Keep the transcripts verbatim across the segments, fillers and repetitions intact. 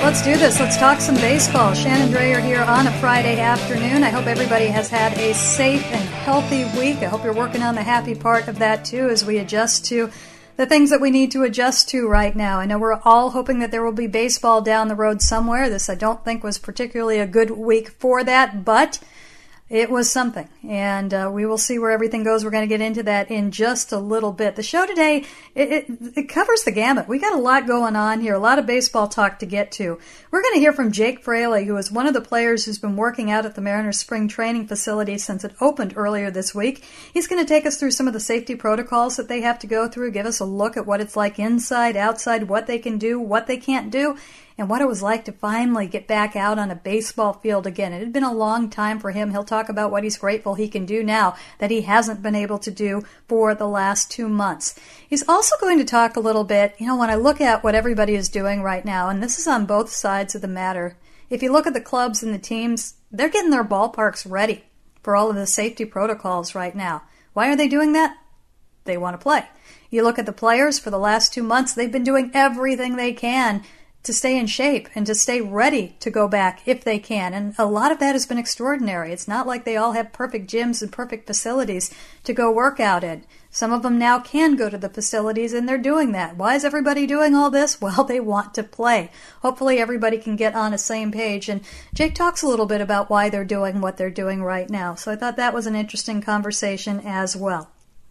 Let's do this. Let's talk some baseball. Shannon Drayer here on a Friday afternoon. I hope everybody has had a safe and healthy week. I hope you're working on the happy part of that too as we adjust to the things that we need to adjust to right now. I know we're all hoping that there will be baseball down the road somewhere. This I don't think was particularly a good week for that, but it was something, and uh, we will see where everything goes. We're going to get into that in just a little bit. The show today, it, it, it covers the gamut. We got a lot going on here, a lot of baseball talk to get to. We're going to hear from Jake Fraley, who is one of the players who's been working out at the Mariners spring training facility since it opened earlier this week. He's going to take us through some of the safety protocols that they have to go through, give us a look at what it's like inside, outside, what they can do, what they can't do, and what it was like to finally get back out on a baseball field again. It had been a long time for him. He'll talk about what he's grateful he can do now that he hasn't been able to do for the last two months. He's also going to talk a little bit, you know, when I look at what everybody is doing right now, and this is on both sides of the matter, if you look at the clubs and the teams, they're getting their ballparks ready for all of the safety protocols right now. Why are they doing that? They want to play. You look at the players for the last two months, they've been doing everything they can to stay in shape and to stay ready to go back if they can. And a lot of that has been extraordinary. It's not like they all have perfect gyms and perfect facilities to go work out in. Some of them now can go to the facilities, and they're doing that. Why is everybody doing all this? Well, they want to play. Hopefully everybody can get on the same page. And Jake talks a little bit about why they're doing what they're doing right now. So I thought that was an interesting conversation as well.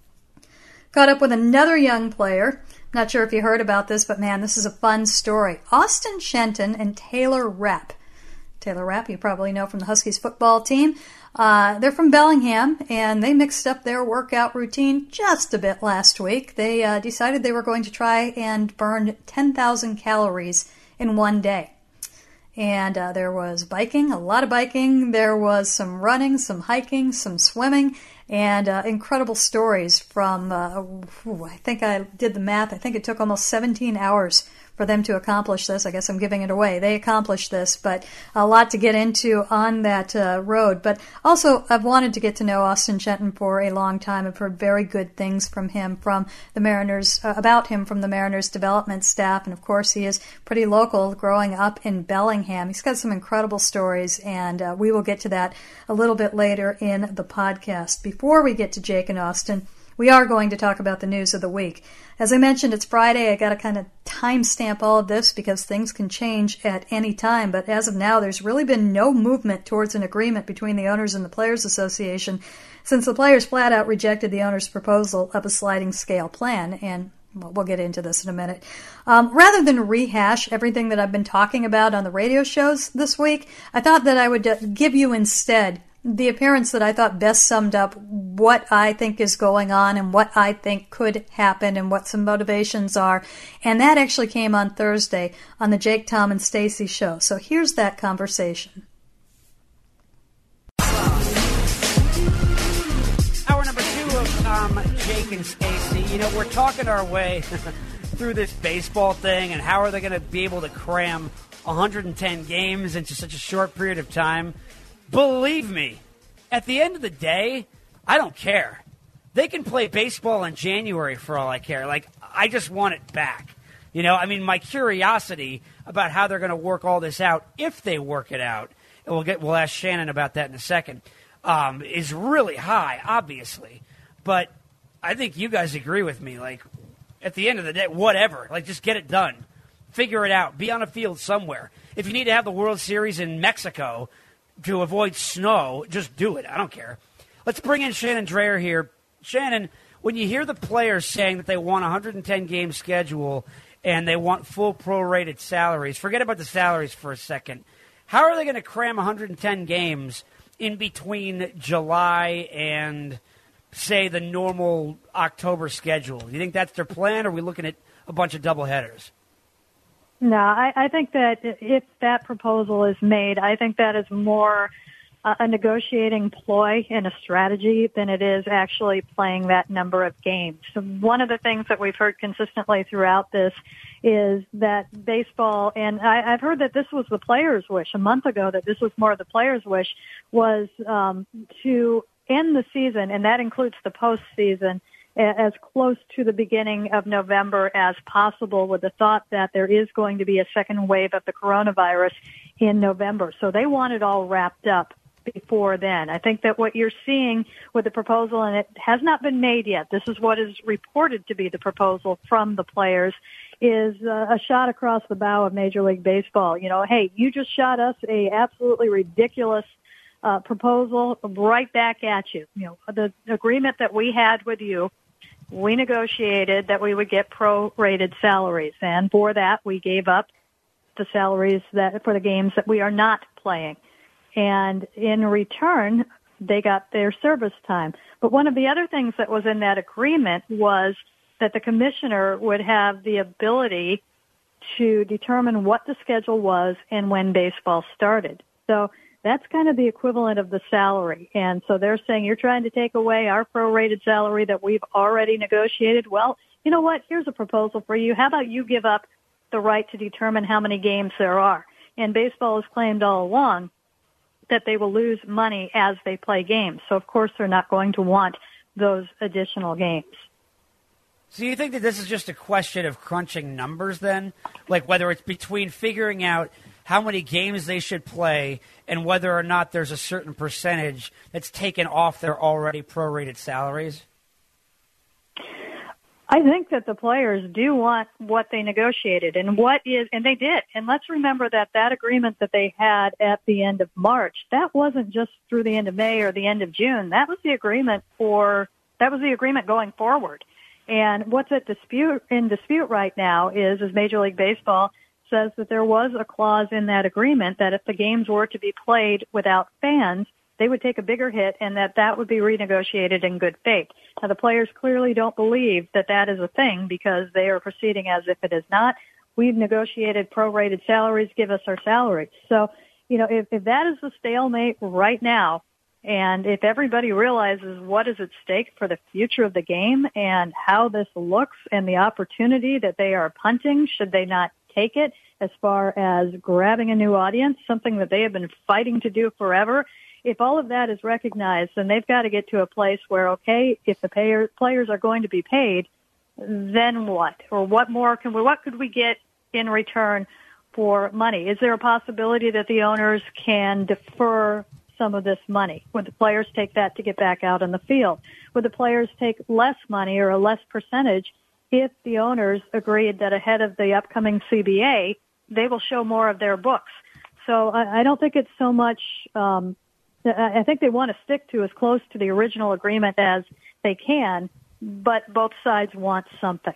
Caught up with another young player. Not sure if you heard about this, but man, this is a fun story. Austin Shenton and Taylor Rapp. Taylor Rapp, you probably know from the Huskies football team. Uh, they're from Bellingham, and they mixed up their workout routine just a bit last week. They uh, decided they were going to try and burn ten thousand calories in one day. And uh, there was biking, a lot of biking. There was some running, some hiking, some swimming, and uh, incredible stories from, uh, ooh, I think I did the math, I think it took almost seventeen hours for them to accomplish this. I guess I'm giving it away. They accomplished this, but a lot to get into on that uh, road. But also, I've wanted to get to know Austin Shenton for a long time. I've heard very good things from him, from the Mariners, uh, about him from the Mariners development staff. And of course, he is pretty local, growing up in Bellingham. He's got some incredible stories, and uh, we will get to that a little bit later in the podcast. Before we get to Jake and Austin, we are going to talk about the news of the week. As I mentioned, it's Friday. I got to kind of timestamp all of this because things can change at any time. But as of now, there's really been no movement towards an agreement between the owners and the Players Association since the players flat out rejected the owners' proposal of a sliding scale plan. And well, we'll get into this in a minute. Um, rather than rehash everything that I've been talking about on the radio shows this week, I thought that I would uh, give you instead the appearance that I thought best summed up what I think is going on and what I think could happen and what some motivations are. And that actually came on Thursday on the Jake, Tom, and Stacey show. So here's that conversation. Hour number two of Tom, Jake, and Stacey. You know, we're talking our way through this baseball thing and how are they going to be able to cram one hundred ten games into such a short period of time. Believe me, at the end of the day, I don't care. They can play baseball in January for all I care. Like, I just want it back. You know, I mean, my curiosity about how they're going to work all this out, if they work it out, and we'll get we'll ask Shannon about that in a second, um, is really high, obviously. But I think you guys agree with me. Like, at the end of the day, whatever. Like, just get it done. Figure it out. Be on a field somewhere. If you need to have the World Series in Mexico to avoid snow, just do it. I don't care. Let's bring in Shannon Drayer here. Shannon, when you hear the players saying that they want a one hundred ten game schedule and they want full prorated salaries, forget about the salaries for a second. How are they going to cram one hundred ten games in between July and, say, the normal October schedule? Do you think that's their plan, or are we looking at a bunch of doubleheaders? No, I, I think that if that proposal is made, I think that is more uh, a negotiating ploy and a strategy than it is actually playing that number of games. So one of the things that we've heard consistently throughout this is that baseball, and I, I've heard that this was the players' wish a month ago, that this was more of the players' wish, was um, to end the season, and that includes the postseason, as close to the beginning of November as possible, with the thought that there is going to be a second wave of the coronavirus in November. So they want it all wrapped up before then. I think that what you're seeing with the proposal, and it has not been made yet, this is what is reported to be the proposal from the players, is uh, a shot across the bow of Major League Baseball. You know, hey, you just shot us a absolutely ridiculous uh, proposal right back at you. You know, the agreement that we had with you, we negotiated that we would get prorated salaries, and for that we gave up the salaries that for the games that we are not playing. And in return, they got their service time. But one of the other things that was in that agreement was that the commissioner would have the ability to determine what the schedule was and when baseball started. So that's kind of the equivalent of the salary. And so they're saying, you're trying to take away our prorated salary that we've already negotiated. Well, you know what? Here's a proposal for you. How about you give up the right to determine how many games there are? And baseball has claimed all along that they will lose money as they play games. So, of course, they're not going to want those additional games. So you think that this is just a question of crunching numbers then? Like whether it's between figuring out how many games they should play and whether or not there's a certain percentage that's taken off their already prorated salaries? I think that the players do want what they negotiated, and what is, and they did. And let's remember that that agreement that they had at the end of March, that wasn't just through the end of May or the end of June. That was the agreement for, that was the agreement going forward. And what's at dispute, in dispute right now is, is Major League Baseball says that there was a clause in that agreement that if the games were to be played without fans, they would take a bigger hit and that that would be renegotiated in good faith. Now, the players clearly don't believe that that is a thing because they are proceeding as if it is not. We've negotiated prorated salaries, give us our salaries. So, you know, if, if that is the stalemate right now, and if everybody realizes what is at stake for the future of the game and how this looks and the opportunity that they are punting, should they not take it as far as grabbing a new audience, something that they have been fighting to do forever, if all of that is recognized, then they've got to get to a place where, okay, if the payer, players are going to be paid, then what? Or what more can we, what could we get in return for money? Is there a possibility that the owners can defer some of this money? Would the players take that to get back out on the field? Would the players take less money or a less percentage if the owners agreed that ahead of the upcoming C B A, they will show more of their books? So I, I don't think it's so much, um, I think they want to stick to as close to the original agreement as they can, but both sides want something.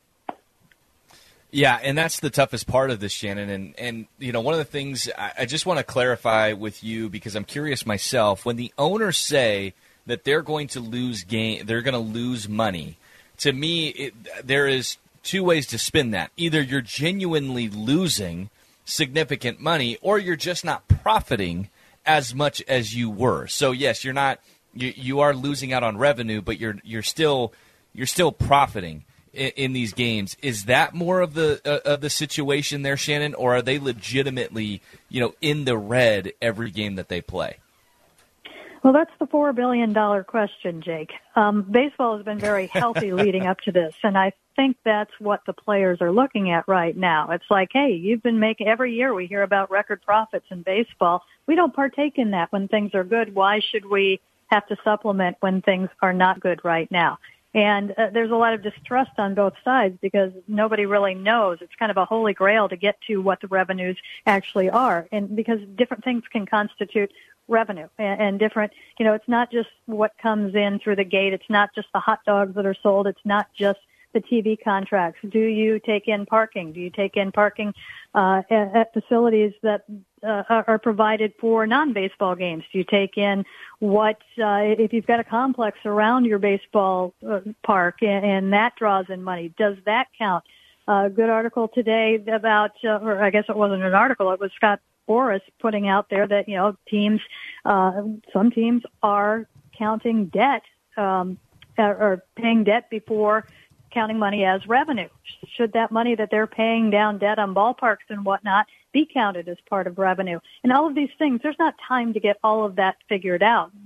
Yeah, and that's the toughest part of this, Shannon. And, and you know, one of the things I, I just want to clarify with you, because I'm curious myself, when the owners say that they're going to lose game, they're going to lose money, to me, it, there is two ways to spin that. Either you're genuinely losing significant money or you're just not profiting as much as you were. So yes, you're not you, you are losing out on revenue, but you're you're still you're still profiting in, in these games. Is that more of the uh, of the situation there, Shannon, or are they legitimately, you know, in the red every game that they play? Well, that's the four billion dollars question, Jake. Um, baseball has been very healthy leading up to this, and I think that's what the players are looking at right now. It's like, hey, you've been making, every year we hear about record profits in baseball. We don't partake in that when things are good. Why should we have to supplement when things are not good right now? And uh, there's a lot of distrust on both sides because nobody really knows. It's kind of a holy grail to get to what the revenues actually are. And because different things can constitute revenue and, and different, you know, it's not just what comes in through the gate. It's not just the hot dogs that are sold. It's not just the T V contracts. Do you take in parking? Do you take in parking uh, at, at facilities that uh, are provided for non-baseball games? Do you take in what, uh, if you've got a complex around your baseball uh, park and, and that draws in money, does that count? A uh, good article today about, uh, or I guess it wasn't an article, it was Scott Boras putting out there that, you know, teams, uh, some teams are counting debt, um, or paying debt before counting money as revenue. Should that money that they're paying down debt on ballparks and whatnot be counted as part of revenue? And all of these things, there's not time to get all of that figured out, but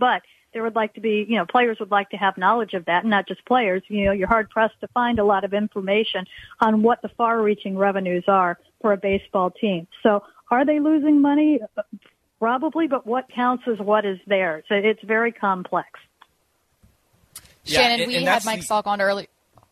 there would like to be, you know, players would like to have knowledge of that, and not just players. You know, you're hard-pressed to find a lot of information on what the far-reaching revenues are for a baseball team. So are they losing money? Probably, but what counts as what is theirs. So it's very complex. Yeah, Shannon, and, we and had Mike the, Salk on earlier.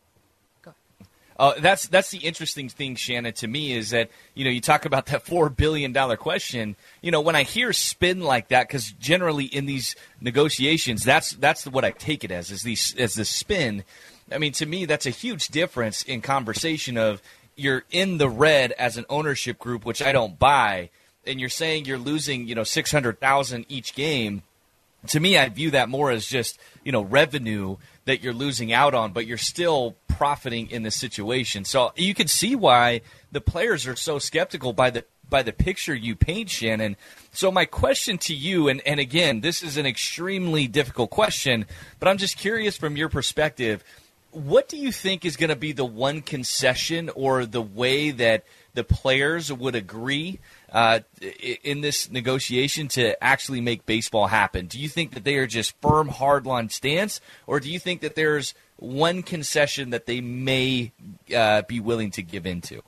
Uh, that's that's the interesting thing, Shannon, to me is that, you know, you talk about that four billion dollars question. You know, when I hear spin like that, because generally in these negotiations, that's that's what I take it as, is these, as the spin. I mean, to me, that's a huge difference in conversation of you're in the red as an ownership group, which I don't buy, and you're saying you're losing, you know, six hundred thousand dollars each game. To me, I view that more as just, you know, revenue that you're losing out on, but you're still profiting in this situation. So you can see why the players are so skeptical by the by the picture you paint, Shannon. So my question to you, and, and again, this is an extremely difficult question, but I'm just curious from your perspective, what do you think is going to be the one concession or the way that the players would agree uh, in this negotiation to actually make baseball happen? Do you think that they are just firm, hard-line stance, or do you think that there's one concession that they may uh, be willing to give into?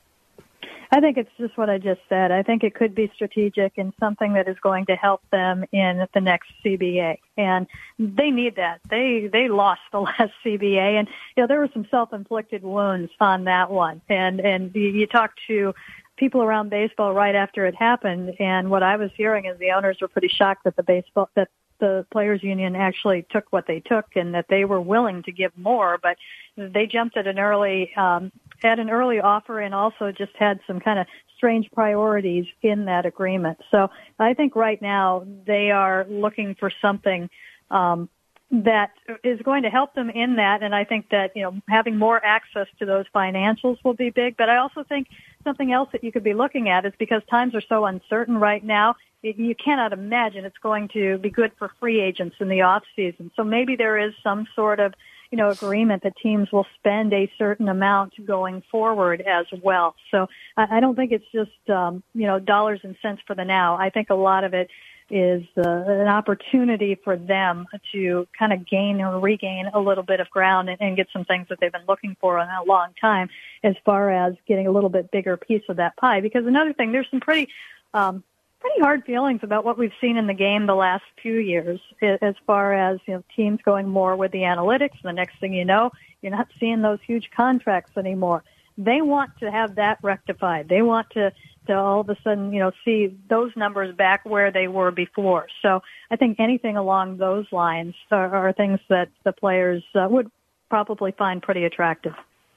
I think it's just what I just said. I think it could be strategic and something that is going to help them in the next C B A. And they need that. They they lost the last C B A, and you know there were some self-inflicted wounds on that one. And and you, you talk to people around baseball right after it happened, and what I was hearing is the owners were pretty shocked that the baseball that the players union actually took what they took, and that they were willing to give more, but they jumped at an early um, at an early offer, and also just had some kind of strange priorities in that agreement. So I think right now they are looking for something um, that is going to help them in that, and I think that, you know, having more access to those financials will be big. But I also think something else that you could be looking at is, because times are so uncertain right now, you cannot imagine it's going to be good for free agents in the off season. So maybe there is some sort of, you know, agreement that teams will spend a certain amount going forward as well. So I don't think it's just, um, you know, dollars and cents for the now. I think a lot of it is uh, an opportunity for them to kind of gain or regain a little bit of ground and, and get some things that they've been looking for in a long time, as far as getting a little bit bigger piece of that pie. Because another thing, there's some pretty, um, pretty hard feelings about what we've seen in the game the last few years, as far as, you know, teams going more with the analytics. And the next thing you know, you're not seeing those huge contracts anymore. They want to have that rectified. They want to, to all of a sudden, you know, see those numbers back where they were before. So I think anything along those lines are, are things that the players uh, would probably find pretty attractive.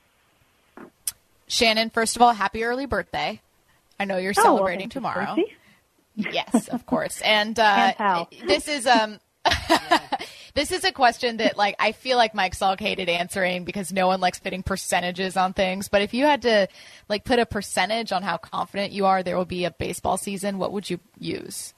Shannon, first of all, happy early birthday. I know you're oh, celebrating well, tomorrow. You, yes, of course. And, uh, and this is um this is a question that, like, I feel like Mike Salk hated answering because no one likes putting percentages on things. But if you had to, like, put a percentage on how confident you are there will be a baseball season, what would you use?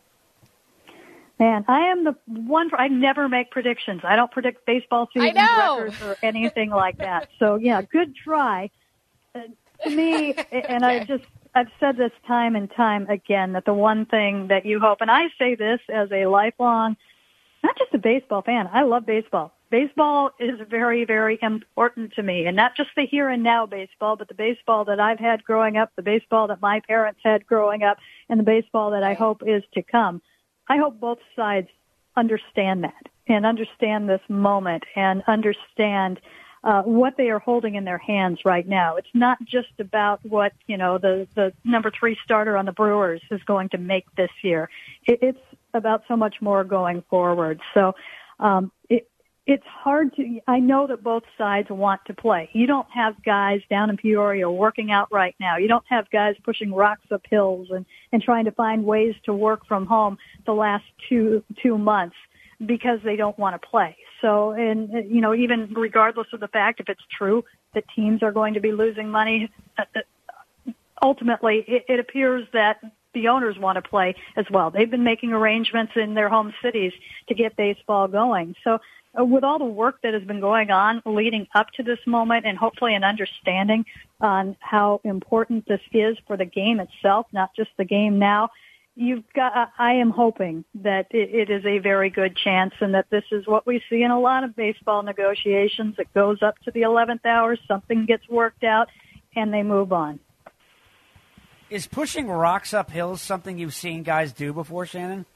Man, I am the one. For, I never make predictions. I don't predict baseball season records or anything like that. So yeah, good try. Uh, to me, and I just. I've said this time and time again, that the one thing that you hope, and I say this as a lifelong, not just a baseball fan, I love baseball. Baseball is very, very important to me, and not just the here and now baseball, but the baseball that I've had growing up, the baseball that my parents had growing up, and the baseball that I hope is to come. I hope both sides understand that and understand this moment and understand Uh, what they are holding in their hands right now. It's not just about what, you know, the, the number three starter on the Brewers is going to make this year. It, it's about so much more going forward. So um, it, it's hard to, I know that both sides want to play. You don't have guys down in Peoria working out right now. You don't have guys pushing rocks up hills and, and trying to find ways to work from home the last two, two months. Because they don't want to play. So, and, you know, even regardless of the fact if it's true that teams are going to be losing money, ultimately it, it appears that the owners want to play as well. They've been making arrangements in their home cities to get baseball going. So uh, with all the work that has been going on leading up to this moment, and hopefully an understanding on how important this is for the game itself, not just the game now, you've got, I am hoping that it, it is a very good chance and that this is what we see in a lot of baseball negotiations. It goes up to the eleventh hour, something gets worked out, and they move on. Is pushing rocks up hills something you've seen guys do before, Shannon?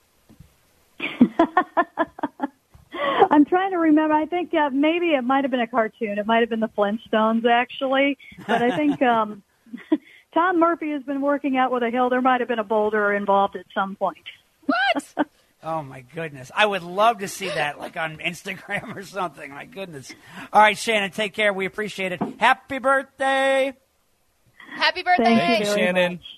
I'm trying to remember. I think uh, maybe it might have been a cartoon. It might have been the Flintstones, actually. But I think um, Tom Murphy has been working out with a hill. There might have been a boulder involved at some point. What? Oh, my goodness. I would love to see that, like on Instagram or something. My goodness. All right, Shannon, take care. We appreciate it. Happy birthday. Happy birthday. Thank you Thanks, Shannon. much.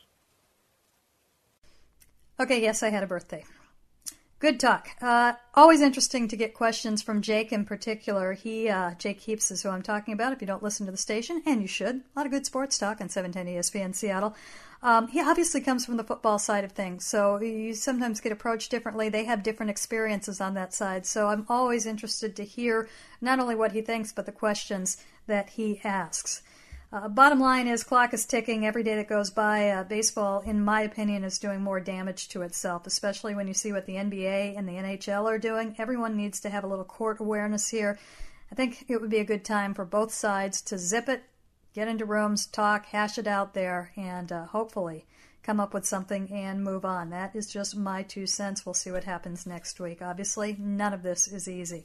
Okay, yes, I had a birthday. Good talk. Uh, always interesting to get questions from Jake in particular. He, uh, Jake Heaps is who I'm talking about if you don't listen to the station, and you should. A lot of good sports talk on seven ten E S P N Seattle. Um, he obviously comes from the football side of things, so you sometimes get approached differently. They have different experiences on that side, so I'm always interested to hear not only what he thinks, but the questions that he asks. Uh, bottom line is, clock is ticking. Every day that goes by, uh, baseball, in my opinion, is doing more damage to itself, especially when you see what the N B A and the N H L are doing. Everyone needs to have a little court awareness here. I think it would be a good time for both sides to zip it, get into rooms, talk, hash it out there, and uh, hopefully come up with something and move on. That is just my two cents. We'll see what happens next week. Obviously, none of this is easy.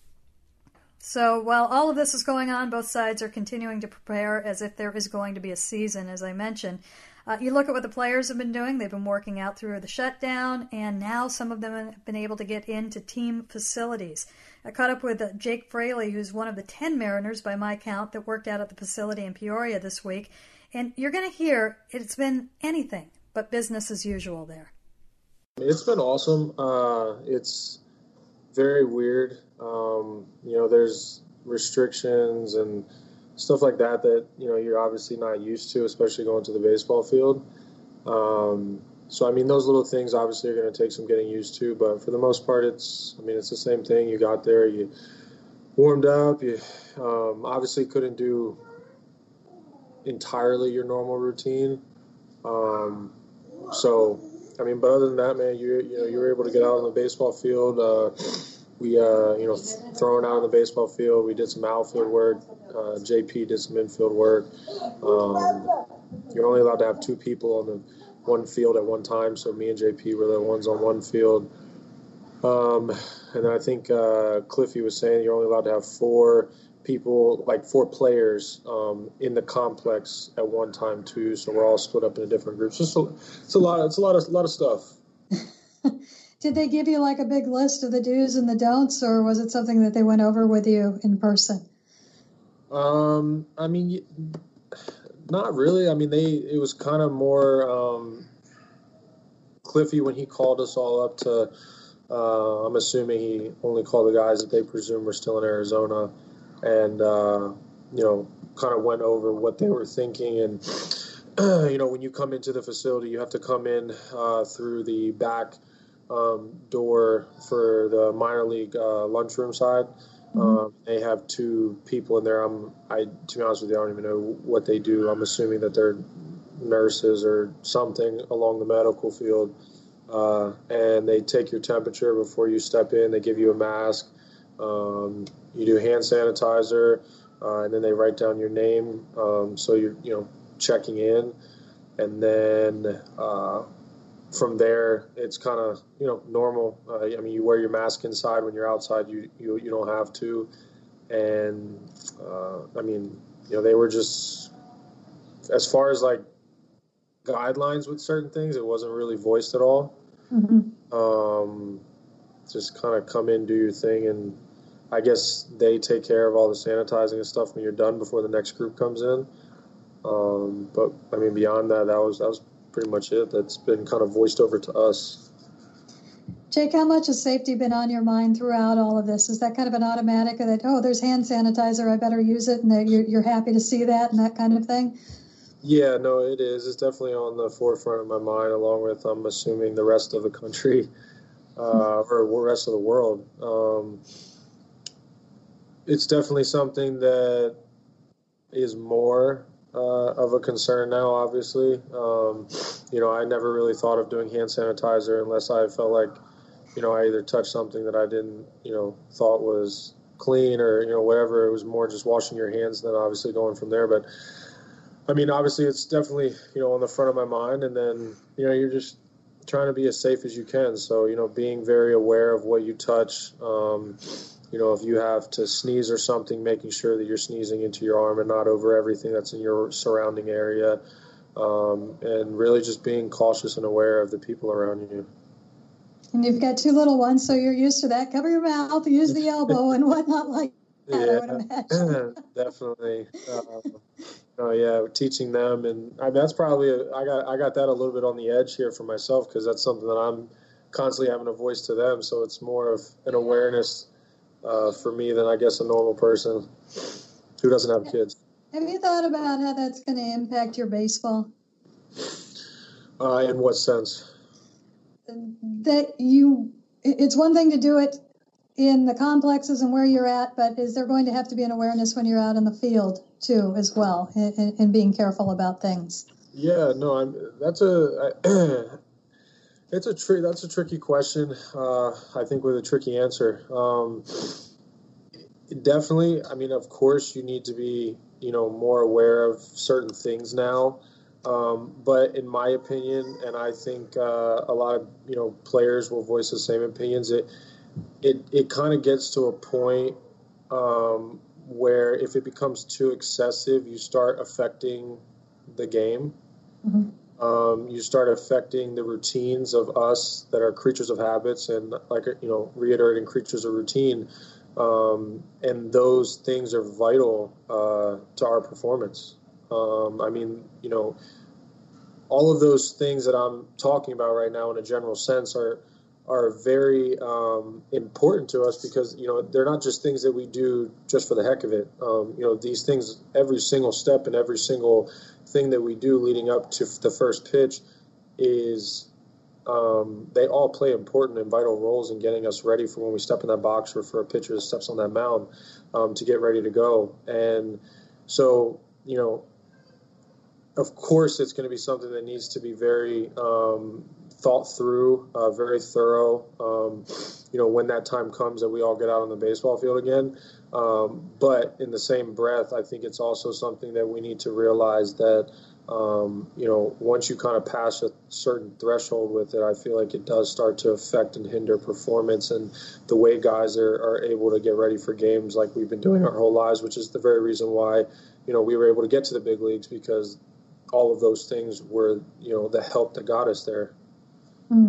So while all of this is going on, both sides are continuing to prepare as if there is going to be a season, as I mentioned. Uh, you look at what the players have been doing. They've been working out through the shutdown, and now some of them have been able to get into team facilities. I caught up with uh, Jake Fraley, who's one of the ten Mariners, by my count, that worked out at the facility in Peoria this week. And you're going to hear it's been anything but business as usual there. It's been awesome. Uh, it's very weird. Um, you know, there's restrictions and stuff like that that, you know, you're obviously not used to, especially going to the baseball field. Um, so, I mean, those little things obviously are going to take some getting used to, but for the most part, it's, I mean, it's the same thing. You got there, you warmed up, you um, obviously couldn't do entirely your normal routine. Um, so, I mean, but other than that, man, you you know, you were able to get out on the baseball field. Uh, we, uh, you know, throwing out on the baseball field. We did some outfield work. Uh, J P did some infield work. Um, you're only allowed to have two people on the one field at one time, so me and J P were the ones on one field. Um, and then I think uh, Cliffy was saying you're only allowed to have four people, like four players um, in the complex at one time too. So we're all split up into different groups. Just a, it's a lot. It's a lot of a lot of stuff. Did they give you like a big list of the do's and the don'ts, or was it something that they went over with you in person? Um, I mean, not really. I mean, they it was kind of more um, Cliffy when he called us all up to. Uh, I'm assuming he only called the guys that they presume were still in Arizona, and uh, you know, kind of went over what they were thinking. And you know, when you come into the facility, you have to come in uh, through the back um, door for the minor league uh, lunchroom side. Mm-hmm. Um, they have two people in there. I'm, I, to be honest with you, I don't even know what they do. I'm assuming that they're nurses or something along the medical field. Uh, and they take your temperature before you step in. They give you a mask. Um, you do hand sanitizer, uh, and then they write down your name. Um, so you're, you know, checking in, and then uh, from there, it's kind of, you know, normal. Uh, I mean, you wear your mask inside. When you're outside, you you, you don't have to. And uh, I mean, you know, they were just, as far as like guidelines with certain things, it wasn't really voiced at all. Mm-hmm. Um, just kind of come in, do your thing, and I guess they take care of all the sanitizing and stuff when you're done before the next group comes in. Um, but I mean, beyond that, that was that was pretty much it. That's been kind of voiced over to us. Jake, how much has safety been on your mind throughout all of this? Is that kind of an automatic that, oh, there's hand sanitizer, I better use it, and that you're, you're happy to see that and that kind of thing? Yeah, no, it is. It's definitely on the forefront of my mind, along with, I'm assuming, the rest of the country uh, or the rest of the world. Um, it's definitely something that is more uh, of a concern now, obviously. Um, you know, I never really thought of doing hand sanitizer unless I felt like, you know, I either touched something that I didn't, you know, thought was clean or, you know, whatever. It was more just washing your hands than obviously going from there. But, I mean, obviously it's definitely, you know, on the front of my mind. And then, you know, you're just trying to be as safe as you can. So, you know, being very aware of what you touch, um, you know, if you have to sneeze or something, making sure that you're sneezing into your arm and not over everything that's in your surrounding area, um, and really just being cautious and aware of the people around you. And you've got two little ones, so you're used to that. Cover your mouth, use the elbow, and whatnot like that, yeah, I would imagine. Definitely. Um, oh yeah, teaching them, and I mean, that's probably a, I got I got that a little bit on the edge here for myself because that's something that I'm constantly having a voice to them. So it's more of an awareness uh, for me than I guess a normal person who doesn't have kids. Have you thought about how that's going to impact your baseball? Uh, in what sense? That you, it's one thing to do it in the complexes and where you're at, but is there going to have to be an awareness when you're out in the field too, as well, and, and being careful about things? Yeah, no, I'm. That's a. I, it's a tri- That's a tricky question. Uh, I think with a tricky answer. Um, definitely. I mean, of course, you need to be, you know, more aware of certain things now. Um, but in my opinion, and I think uh, a lot of, you know, players will voice the same opinions, it it, it kind of gets to a point um, where if it becomes too excessive, you start affecting the game. Mm-hmm. Um, you start affecting the routines of us that are creatures of habits and, like, you know, reiterating creatures of routine. Um, and those things are vital uh, to our performance. Um, I mean, you know, all of those things that I'm talking about right now in a general sense are are very um, important to us because, you know, they're not just things that we do just for the heck of it. Um, you know, these things, every single step and every single thing that we do leading up to the first pitch is, um, they all play important and vital roles in getting us ready for when we step in that box or for a pitcher that steps on that mound um, to get ready to go. And so, you know, of course, it's going to be something that needs to be very um, thought through, uh, very thorough, um, you know, when that time comes that we all get out on the baseball field again. Um, but in the same breath, I think it's also something that we need to realize that, um, you know, once you kind of pass a certain threshold with it, I feel like it does start to affect and hinder performance and the way guys are, are able to get ready for games like we've been doing our whole lives, which is the very reason why, you know, we were able to get to the big leagues because all of those things were, you know, the help that got us there. Hmm.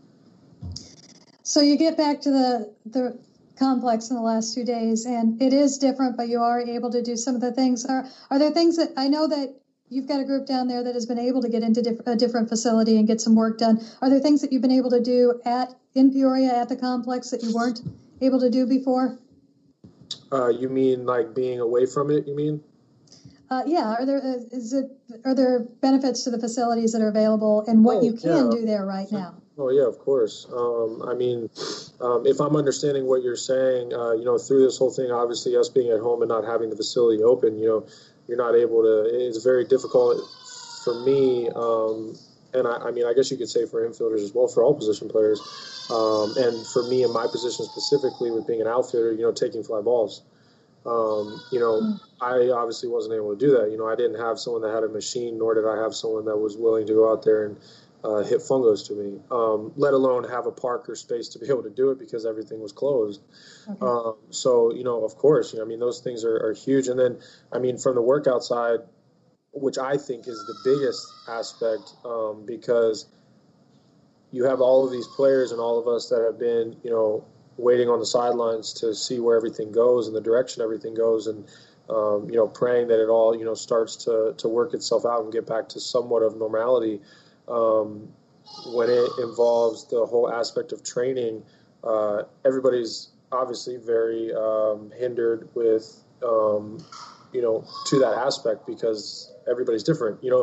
So you get back to the the complex in the last two days, and it is different, but you are able to do some of the things. Are are there things that I know that you've got a group down there that has been able to get into diff- a different facility and get some work done? Are there things that you've been able to do at in Peoria at the complex that you weren't able to do before? Uh, you mean like being away from it? You mean? Uh, yeah, are there uh, is it are there benefits to the facilities that are available and what oh, you can yeah. do there right now? Oh yeah, of course. Um, I mean, um, if I'm understanding what you're saying, uh, you know, through this whole thing, obviously us being at home and not having the facility open, you know, you're not able to. It's very difficult for me, um, and I, I mean, I guess you could say for infielders as well, for all position players, um, and for me in my position specifically, with being an outfielder, you know, taking fly balls. Um, you know, mm. I obviously wasn't able to do that. You know, I didn't have someone that had a machine, nor did I have someone that was willing to go out there and uh, hit fungos to me, um, let alone have a park or space to be able to do it because everything was closed. Okay. Um, so, you know, of course, you know, I mean, those things are, are huge. And then, I mean, from the workout side, which I think is the biggest aspect, um, because you have all of these players and all of us that have been, you know, waiting on the sidelines to see where everything goes and the direction everything goes, and um, you know, praying that it all, you know, starts to to work itself out and get back to somewhat of normality. Um, when it involves the whole aspect of training, uh, everybody's obviously very um, hindered with, um, you know, to that aspect because everybody's different, you know.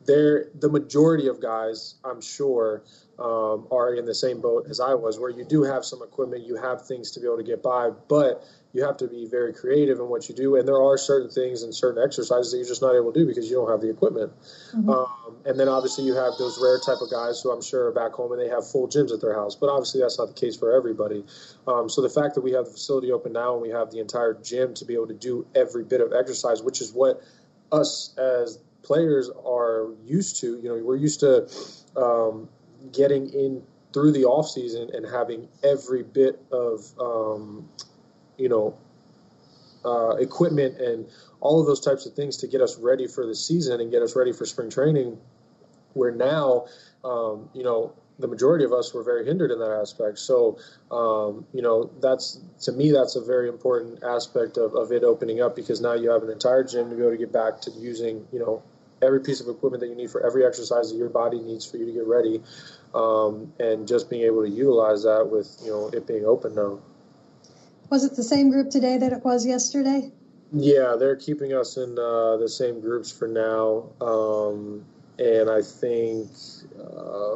they're the majority of guys, I'm sure, um, are in the same boat as I was, where you do have some equipment, you have things to be able to get by, but you have to be very creative in what you do. And there are certain things and certain exercises that you're just not able to do because you don't have the equipment. Mm-hmm. Um, and then obviously you have those rare type of guys who I'm sure are back home and they have full gyms at their house. But obviously that's not the case for everybody. Um, so the fact that we have the facility open now and we have the entire gym to be able to do every bit of exercise, which is what us as players are used to. You know, we're used to um, getting in through the off season and having every bit of um, you know, uh, equipment and all of those types of things to get us ready for the season and get us ready for spring training, where now, um, you know, the majority of us were very hindered in that aspect. So, um, you know, that's, to me, that's a very important aspect of, of it opening up, because now you have an entire gym to be able to get back to using, you know, every piece of equipment that you need for every exercise that your body needs for you to get ready, um, and just being able to utilize that with, you know, it being open now. Was it the same group today that it was yesterday? Yeah, they're keeping us in uh, the same groups for now. Um, and I think uh,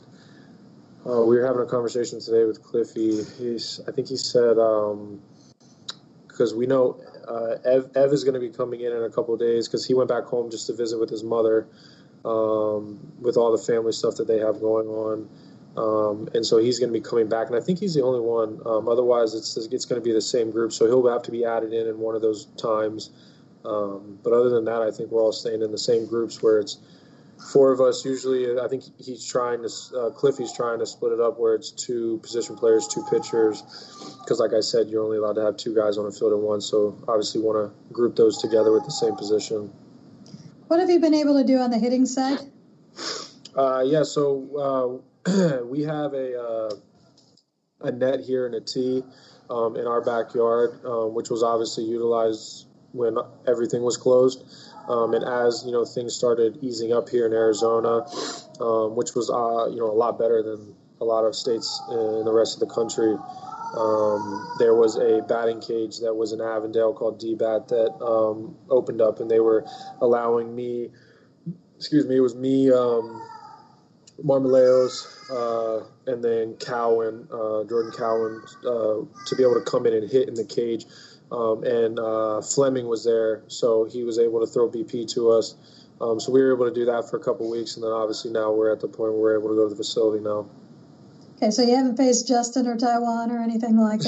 uh, we were having a conversation today with Cliffy. He's, I think he said, because um, we know uh, Ev, Ev is going to be coming in in a couple of days because he went back home just to visit with his mother um, with all the family stuff that they have going on. Um, and so he's going to be coming back, and I think he's the only one. Um, otherwise, it's it's going to be the same group, so he'll have to be added in in one of those times. Um, but other than that, I think we're all staying in the same groups where it's four of us. Usually, I think he's trying to uh, Cliffy's trying to split it up where it's two position players, two pitchers, because like I said, you're only allowed to have two guys on a field at once. So obviously, want to group those together with the same position. What have you been able to do on the hitting side? Uh, yeah, so. Uh, we have a uh, a net here and a tee um, in our backyard, um, which was obviously utilized when everything was closed. Um, and as you know, things started easing up here in Arizona, um, which was uh, you know a lot better than a lot of states in the rest of the country. Um, there was a batting cage that was in Avondale called D-Bat that um, opened up, and they were allowing me. Excuse me, it was me. Um, Marmoleos, uh, and then Cowan, uh, Jordan Cowan, uh, to be able to come in and hit in the cage. Um, and uh, Fleming was there, so he was able to throw B P to us. Um, so we were able to do that for a couple of weeks, and then obviously now we're at the point where we're able to go to the facility now. Okay, so you haven't faced Justin or Taiwan or anything like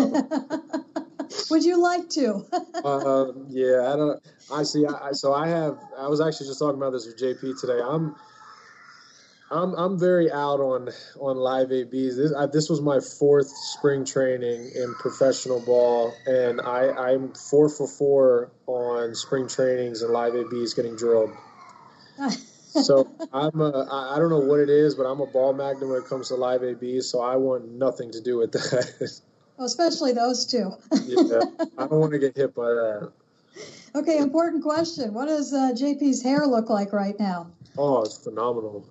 that. Would you like to? uh, yeah, I don't. I see. I, so I have. I was actually just talking about this with J P today. I'm. I'm I'm very out on on live A Bs. This I, this was my fourth spring training in professional ball, and I I'm four for four on spring trainings and live A Bs getting drilled. So I'm a, I, I don't know what it is, but I'm a ball magnet when it comes to live A Bs. So I want nothing to do with that. Well, especially those two. Yeah, I don't want to get hit by that. Okay, important question. What does uh, J P's hair look like right now? Oh, it's phenomenal.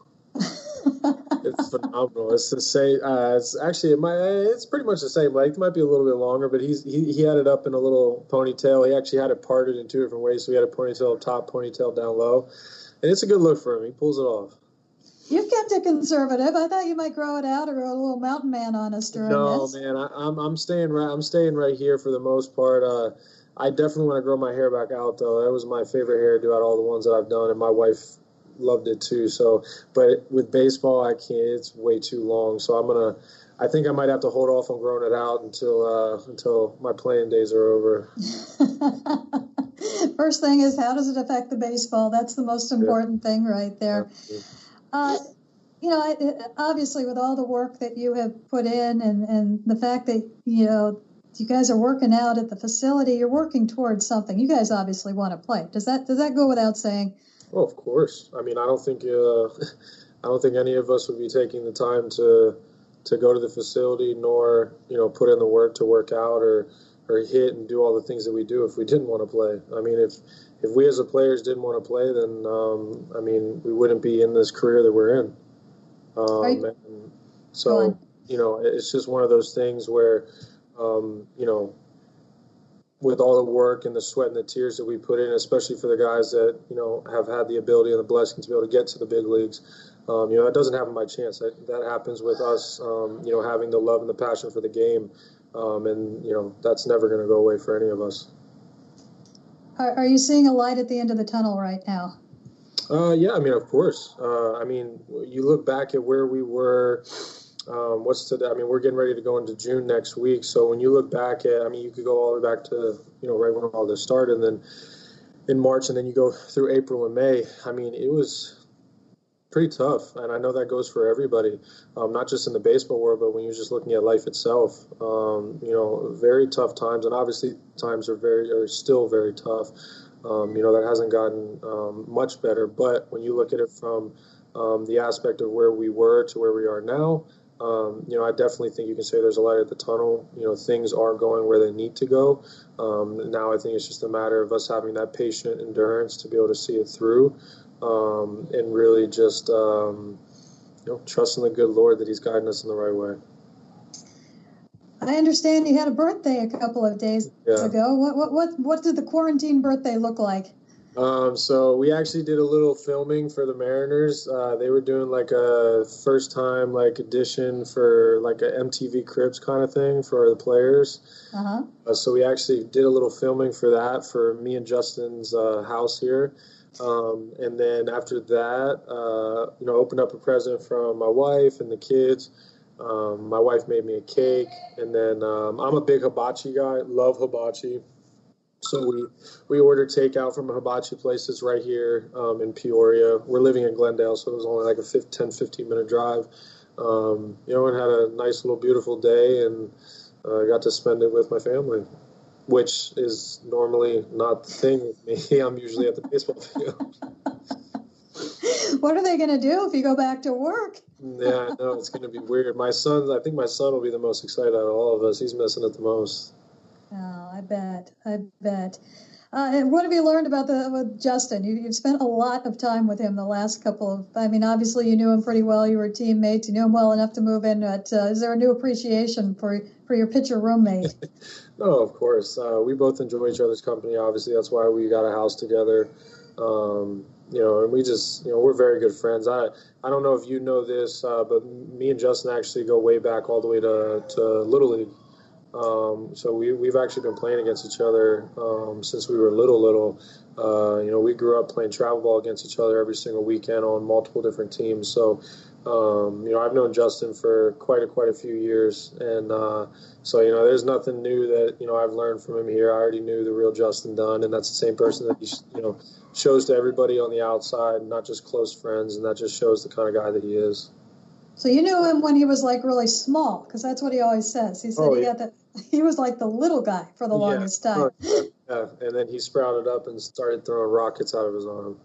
It's phenomenal. It's the same. Uh, it's actually it might. It's pretty much the same length. It might be a little bit longer, but he's he, he had it up in a little ponytail. He actually had it parted in two different ways. So he had a ponytail up top, ponytail down low, and it's a good look for him. He pulls it off. You've kept it conservative. I thought you might grow it out or go a little mountain man on us during no, this. No, man. I, I'm I'm staying right. I'm staying right here for the most part. Uh, I definitely want to grow my hair back out though. That was my favorite hairdo out of all the ones that I've done, and my wife loved it too. So, but with baseball, I can't. It's way too long. So I'm gonna. I think I might have to hold off on growing it out until uh, until my playing days are over. First thing is, how does it affect the baseball? That's the most important yeah. thing right there. Uh, you know, I, obviously, with all the work that you have put in, and and the fact that you know you guys are working out at the facility, you're working towards something. You guys obviously want to play. Does that does that go without saying? Oh, of course. I mean, I don't think uh, I don't think any of us would be taking the time to to go to the facility, nor you know put in the work to work out or or hit and do all the things that we do if we didn't want to play. I mean, if if we as a players didn't want to play, then um, I mean, we wouldn't be in this career that we're in. Um, right. And so you know, it's just one of those things where um, you know. with all the work and the sweat and the tears that we put in, especially for the guys that, you know, have had the ability and the blessing to be able to get to the big leagues. Um, you know, that doesn't happen by chance. That, that happens with us, um, you know, having the love and the passion for the game. Um, and, you know, that's never going to go away for any of us. Are, are you seeing a light at the end of the tunnel right now? Uh, yeah, I mean, of course. Uh, I mean, you look back at where we were. Um, what's today? I mean, we're getting ready to go into June next week. So when you look back at, I mean, you could go all the way back to, you know, right when all this started, and then in March, and then you go through April and May. I mean, it was pretty tough, and I know that goes for everybody, um, not just in the baseball world, but when you're just looking at life itself. Um, you know, very tough times, and obviously times are very, are still very tough. Um, you know, that hasn't gotten um, much better, but when you look at it from um, the aspect of where we were to where we are now, Um, you know, I definitely think you can say there's a light at the tunnel. You know, things are going where they need to go. Um, now I think it's just a matter of us having that patient endurance to be able to see it through, um, and really just, um, you know, trusting the good Lord that He's guiding us in the right way. I understand you had a birthday a couple of days yeah. ago. What, what, what, what did the quarantine birthday look like? Um, so we actually did a little filming for the Mariners. Uh, they were doing like a first time like edition for like a M T V Cribs kind of thing for the players. Uh-huh. Uh, so we actually did a little filming for that for me and Justin's uh, house here. Um, and then after that, uh, you know, opened up a present from my wife and the kids. Um, my wife made me a cake. And then um, I'm a big hibachi guy, love hibachi. So we, we ordered takeout from a hibachi place that's right here um, in Peoria. We're living in Glendale, so it was only like a ten, fifteen minute drive. Um, you know, and had a nice little beautiful day, and I uh, got to spend it with my family, which is normally not the thing with me. I'm usually at the baseball field. What are they going to do if you go back to work? Yeah, I know, it's going to be weird. My son, I think my son will be the most excited out of all of us. He's missing it the most. Oh, I bet. I bet. Uh, and what have you learned about the with Justin? You, you've spent a lot of time with him the last couple of. I mean, obviously you knew him pretty well. You were teammates. You knew him well enough to move in. But uh, is there a new appreciation for for your pitcher roommate? No, of course. Uh, we both enjoy each other's company. Obviously, that's why we got a house together. Um, you know, and we just, you know, we're very good friends. I I don't know if you know this, uh, but me and Justin actually go way back all the way to to Little League. Um, so we, we've actually been playing against each other um, since we were little, little. Uh, you know, we grew up playing travel ball against each other every single weekend on multiple different teams. So, um, you know, I've known Justin for quite a, quite a few years. And uh, so, you know, there's nothing new that, you know, I've learned from him here. I already knew the real Justin Dunn, and that's the same person that he, you know, shows to everybody on the outside, not just close friends. And that just shows the kind of guy that he is. So you knew him when he was like really small, because that's what he always says. He said oh, he yeah. got the, he was like the little guy for the yeah. longest time. Oh, yeah, and then he sprouted up and started throwing rockets out of his arm.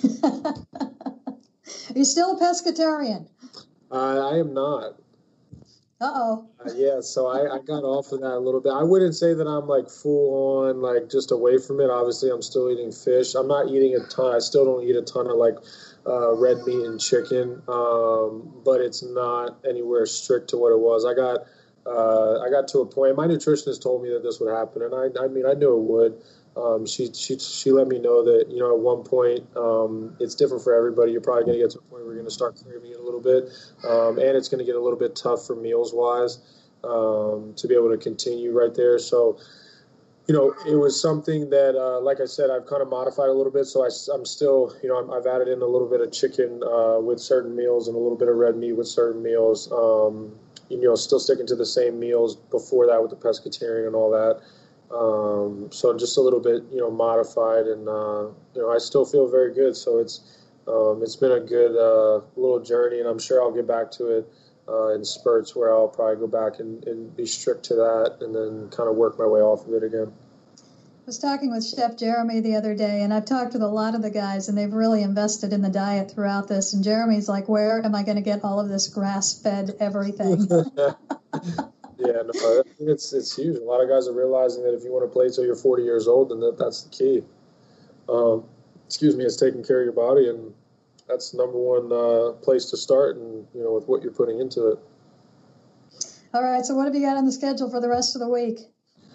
Are you still a pescatarian? Uh, I am not. Uh-oh. Uh, yeah, so I, I got off of that a little bit. I wouldn't say that I'm like full on, like just away from it. Obviously, I'm still eating fish. I'm not eating a ton. I still don't eat a ton of like uh, red meat and chicken, um, but it's not anywhere strict to what it was. I got uh, I got to a point. My nutritionist told me that this would happen, and I I mean I knew it would. Um, she she she let me know that, you know, at one point um, it's different for everybody. You're probably going to get to a point where you're going to start craving it a little bit, um, and it's going to get a little bit tough for meals wise um, to be able to continue right there. So, you know, it was something that, uh, like I said, I've kind of modified a little bit. So I, I'm still, you know, I'm, I've added in a little bit of chicken uh, with certain meals and a little bit of red meat with certain meals. Um, you know, still sticking to the same meals before that with the pescatarian and all that. Um, so just a little bit, you know, modified, and, uh, you know, I still feel very good. So it's, um, it's been a good, uh, little journey, and I'm sure I'll get back to it, uh, in spurts where I'll probably go back and, and be strict to that and then kind of work my way off of it again. I was talking with Chef Jeremy the other day, and I've talked with a lot of the guys, and they've really invested in the diet throughout this. And Jeremy's like, where am I going to get all of this grass-fed everything? Yeah, no, it's it's huge. A lot of guys are realizing that if you want to play till you're forty years old, then that, that's the key. Um, excuse me, it's taking care of your body, and that's the number one uh, place to start, and, you know, with what you're putting into it. All right, so what have you got on the schedule for the rest of the week?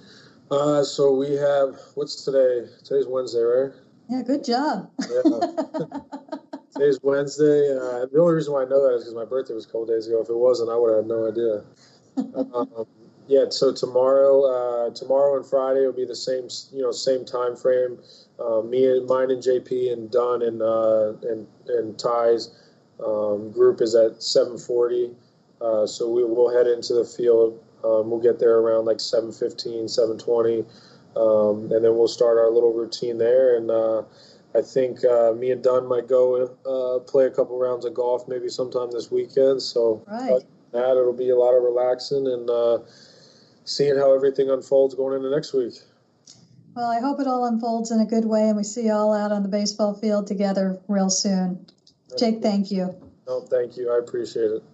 Uh, so we have, what's today? Today's Wednesday, right? Yeah, good job. Yeah. Today's Wednesday. Uh, the only reason why I know that is because my birthday was a couple days ago. If it wasn't, I would have had no idea. um, yeah, so tomorrow, uh, tomorrow and Friday will be the same, you know, same time frame. Uh, me and mine and J P and Dunn and uh, and and Ty's um, group is at seven forty. Uh, so we will head into the field. Um, we'll get there around like seven fifteen, seven twenty, um, and then we'll start our little routine there. And uh, I think uh, me and Dunn might go uh, play a couple rounds of golf maybe sometime this weekend. So right. uh, that it'll be a lot of relaxing and uh, seeing how everything unfolds going into next week. Well, I hope it all unfolds in a good way and we see you all out on the baseball field together real soon. Jake, thank you. No, thank you. I appreciate it.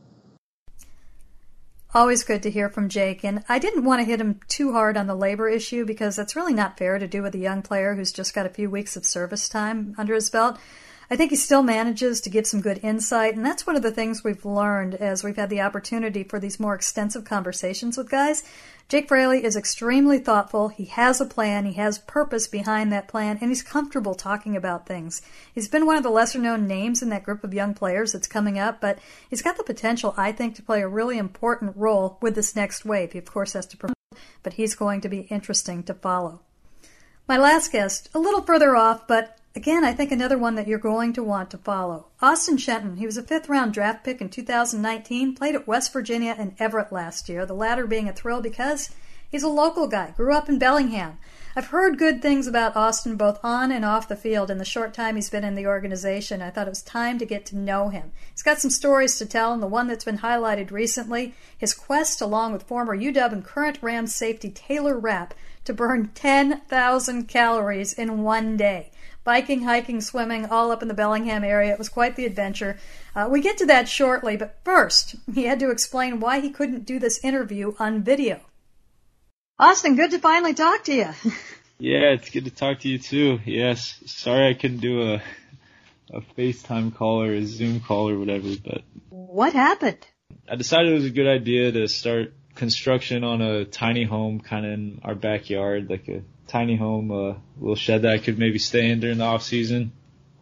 Always good to hear from Jake, and I didn't want to hit him too hard on the labor issue because that's really not fair to do with a young player who's just got a few weeks of service time under his belt. I think he still manages to give some good insight, and that's one of the things we've learned as we've had the opportunity for these more extensive conversations with guys. Jake Fraley is extremely thoughtful. He has a plan. He has purpose behind that plan, and he's comfortable talking about things. He's been one of the lesser-known names in that group of young players that's coming up, but he's got the potential, I think, to play a really important role with this next wave. He, of course, has to perform, but he's going to be interesting to follow. My last guest, a little further off, but again, I think another one that you're going to want to follow. Austin Shenton. He was a fifth-round draft pick in two thousand nineteen, played at West Virginia and Everett last year, the latter being a thrill because he's a local guy, grew up in Bellingham. I've heard good things about Austin both on and off the field in the short time he's been in the organization. I thought it was time to get to know him. He's got some stories to tell, and the one that's been highlighted recently, his quest along with former U W and current Rams safety Taylor Rapp to burn ten thousand calories in one day. Biking, hiking, swimming, all up in the Bellingham area. It was quite the adventure. Uh, we get to that shortly, but first, he had to explain why he couldn't do this interview on video. Austin, good to finally talk to you. Yeah, it's good to talk to you too. Yes, sorry I couldn't do a a FaceTime call or a Zoom call or whatever, but... What happened? I decided it was a good idea to start construction on a tiny home kind of in our backyard, like a tiny home, a little shed that I could maybe stay in during the off season.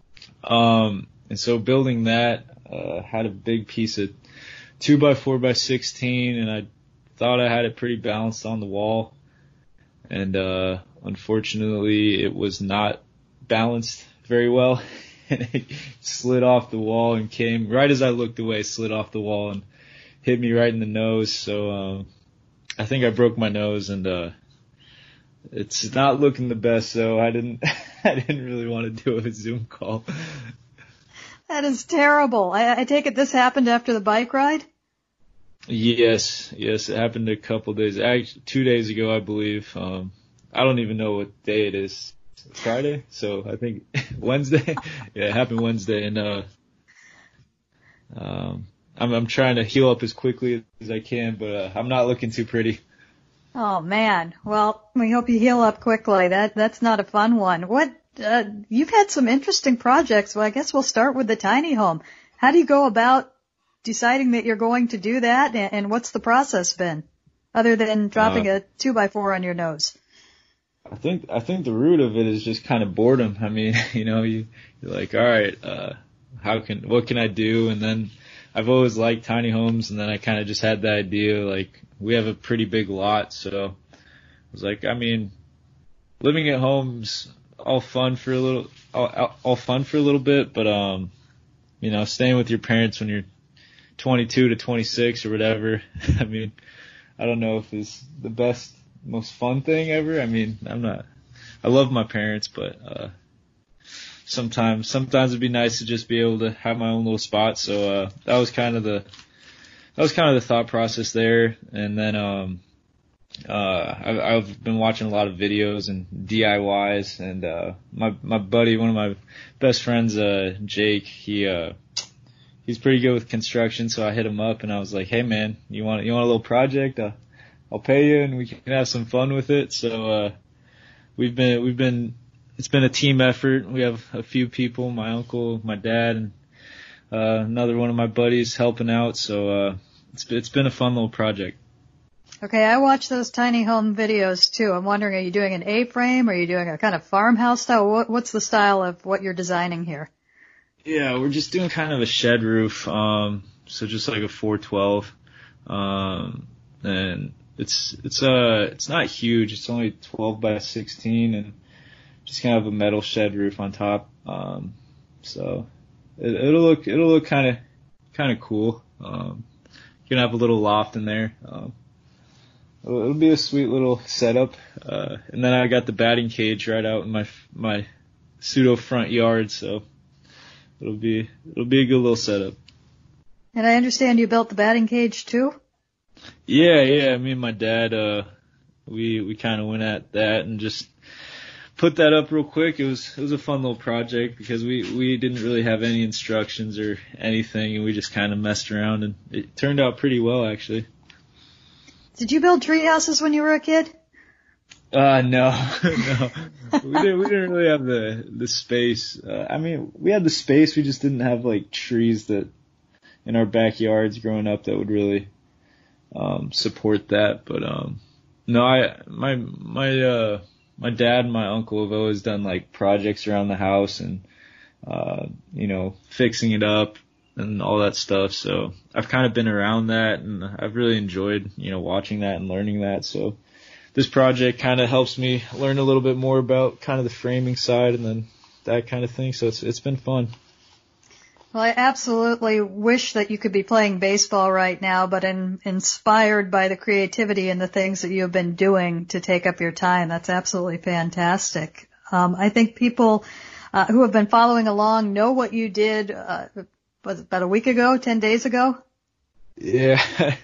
Um, and so building that, uh, had a big piece of two by four by sixteen, and I thought I had it pretty balanced on the wall. And, uh, unfortunately it was not balanced very well. And it slid off the wall and came right as I looked away, slid off the wall and hit me right in the nose. So, um, I think I broke my nose and, uh, it's not looking the best, so I didn't, I didn't really want to do a Zoom call. That is terrible. I, I take it this happened after the bike ride? Yes, yes, it happened a couple days, actually two days ago, I believe. Um, I don't even know what day it is. Friday, so I think Wednesday. Yeah, it happened Wednesday, and uh, um, I'm I'm trying to heal up as quickly as I can, but uh, I'm not looking too pretty. Oh man, well, we hope you heal up quickly. That that's not a fun one. What uh, you've had some interesting projects. Well, I guess we'll start with the tiny home. How do you go about deciding that you're going to do that, and, and what's the process been, other than dropping uh, a two by four on your nose? I think I think the root of it is just kind of boredom. I mean, you know, you, you're like, all right, uh, how can what can I do? And then I've always liked tiny homes, and then I kind of just had the idea, like, we have a pretty big lot, so I was like, I mean, living at home's all fun for a little, all, all fun for a little bit, but um, you know, staying with your parents when you're twenty-two to twenty-six or whatever, I mean, I don't know if it's the best, most fun thing ever. I mean, I'm not, I love my parents, but, uh, sometimes, sometimes it'd be nice to just be able to have my own little spot. So, uh, that was kind of the, that was kind of the thought process there. And then, um, uh, I've, I've been watching a lot of videos and D I Ys, and, uh, my, my buddy, one of my best friends, uh, Jake, he, uh, he's pretty good with construction. So I hit him up and I was like, hey man, you want, you want a little project? Uh, I'll pay you and we can have some fun with it. So, uh, we've been, we've been, it's been a team effort. We have a few people, my uncle, my dad, and, uh, another one of my buddies helping out. So, uh, it's, it's been a fun little project. Okay, I watch those tiny home videos too. I'm wondering, are you doing an A-frame? Are you doing a kind of farmhouse style? What, what's the style of what you're designing here? Yeah, we're just doing kind of a shed roof, um, so just like a four twelve, um, and it's it's uh it's not huge. It's only twelve by sixteen, and just kind of a metal shed roof on top. Um, so it, it'll look it'll look kind of kind of cool. Um, gonna have a little loft in there. Um, it'll, it'll be a sweet little setup. Uh, and then I got the batting cage right out in my my pseudo front yard, so it'll be it'll be a good little setup. And I understand you built the batting cage too? Yeah, yeah. Me and my dad, uh, we we kind of went at that and just put that up real quick. It was it was a fun little project because we we didn't really have any instructions or anything, and we just kind of messed around, and it turned out pretty well actually. Did you build tree houses when you were a kid? Uh, no, no. we didn't we didn't really have the the space. Uh, I mean, we had the space. We just didn't have like trees that in our backyards growing up that would really um support that. But um, no, I my my uh. My dad and my uncle have always done like projects around the house and, uh, you know, fixing it up and all that stuff. So I've kind of been around that, and I've really enjoyed, you know, watching that and learning that. So this project kind of helps me learn a little bit more about kind of the framing side and then that kind of thing. So it's, it's been fun. Well, I absolutely wish that you could be playing baseball right now, but in, inspired by the creativity and the things that you have been doing to take up your time. That's absolutely fantastic. Um, I think people uh, who have been following along know what you did, uh, was it about a week ago, ten days ago? Yeah.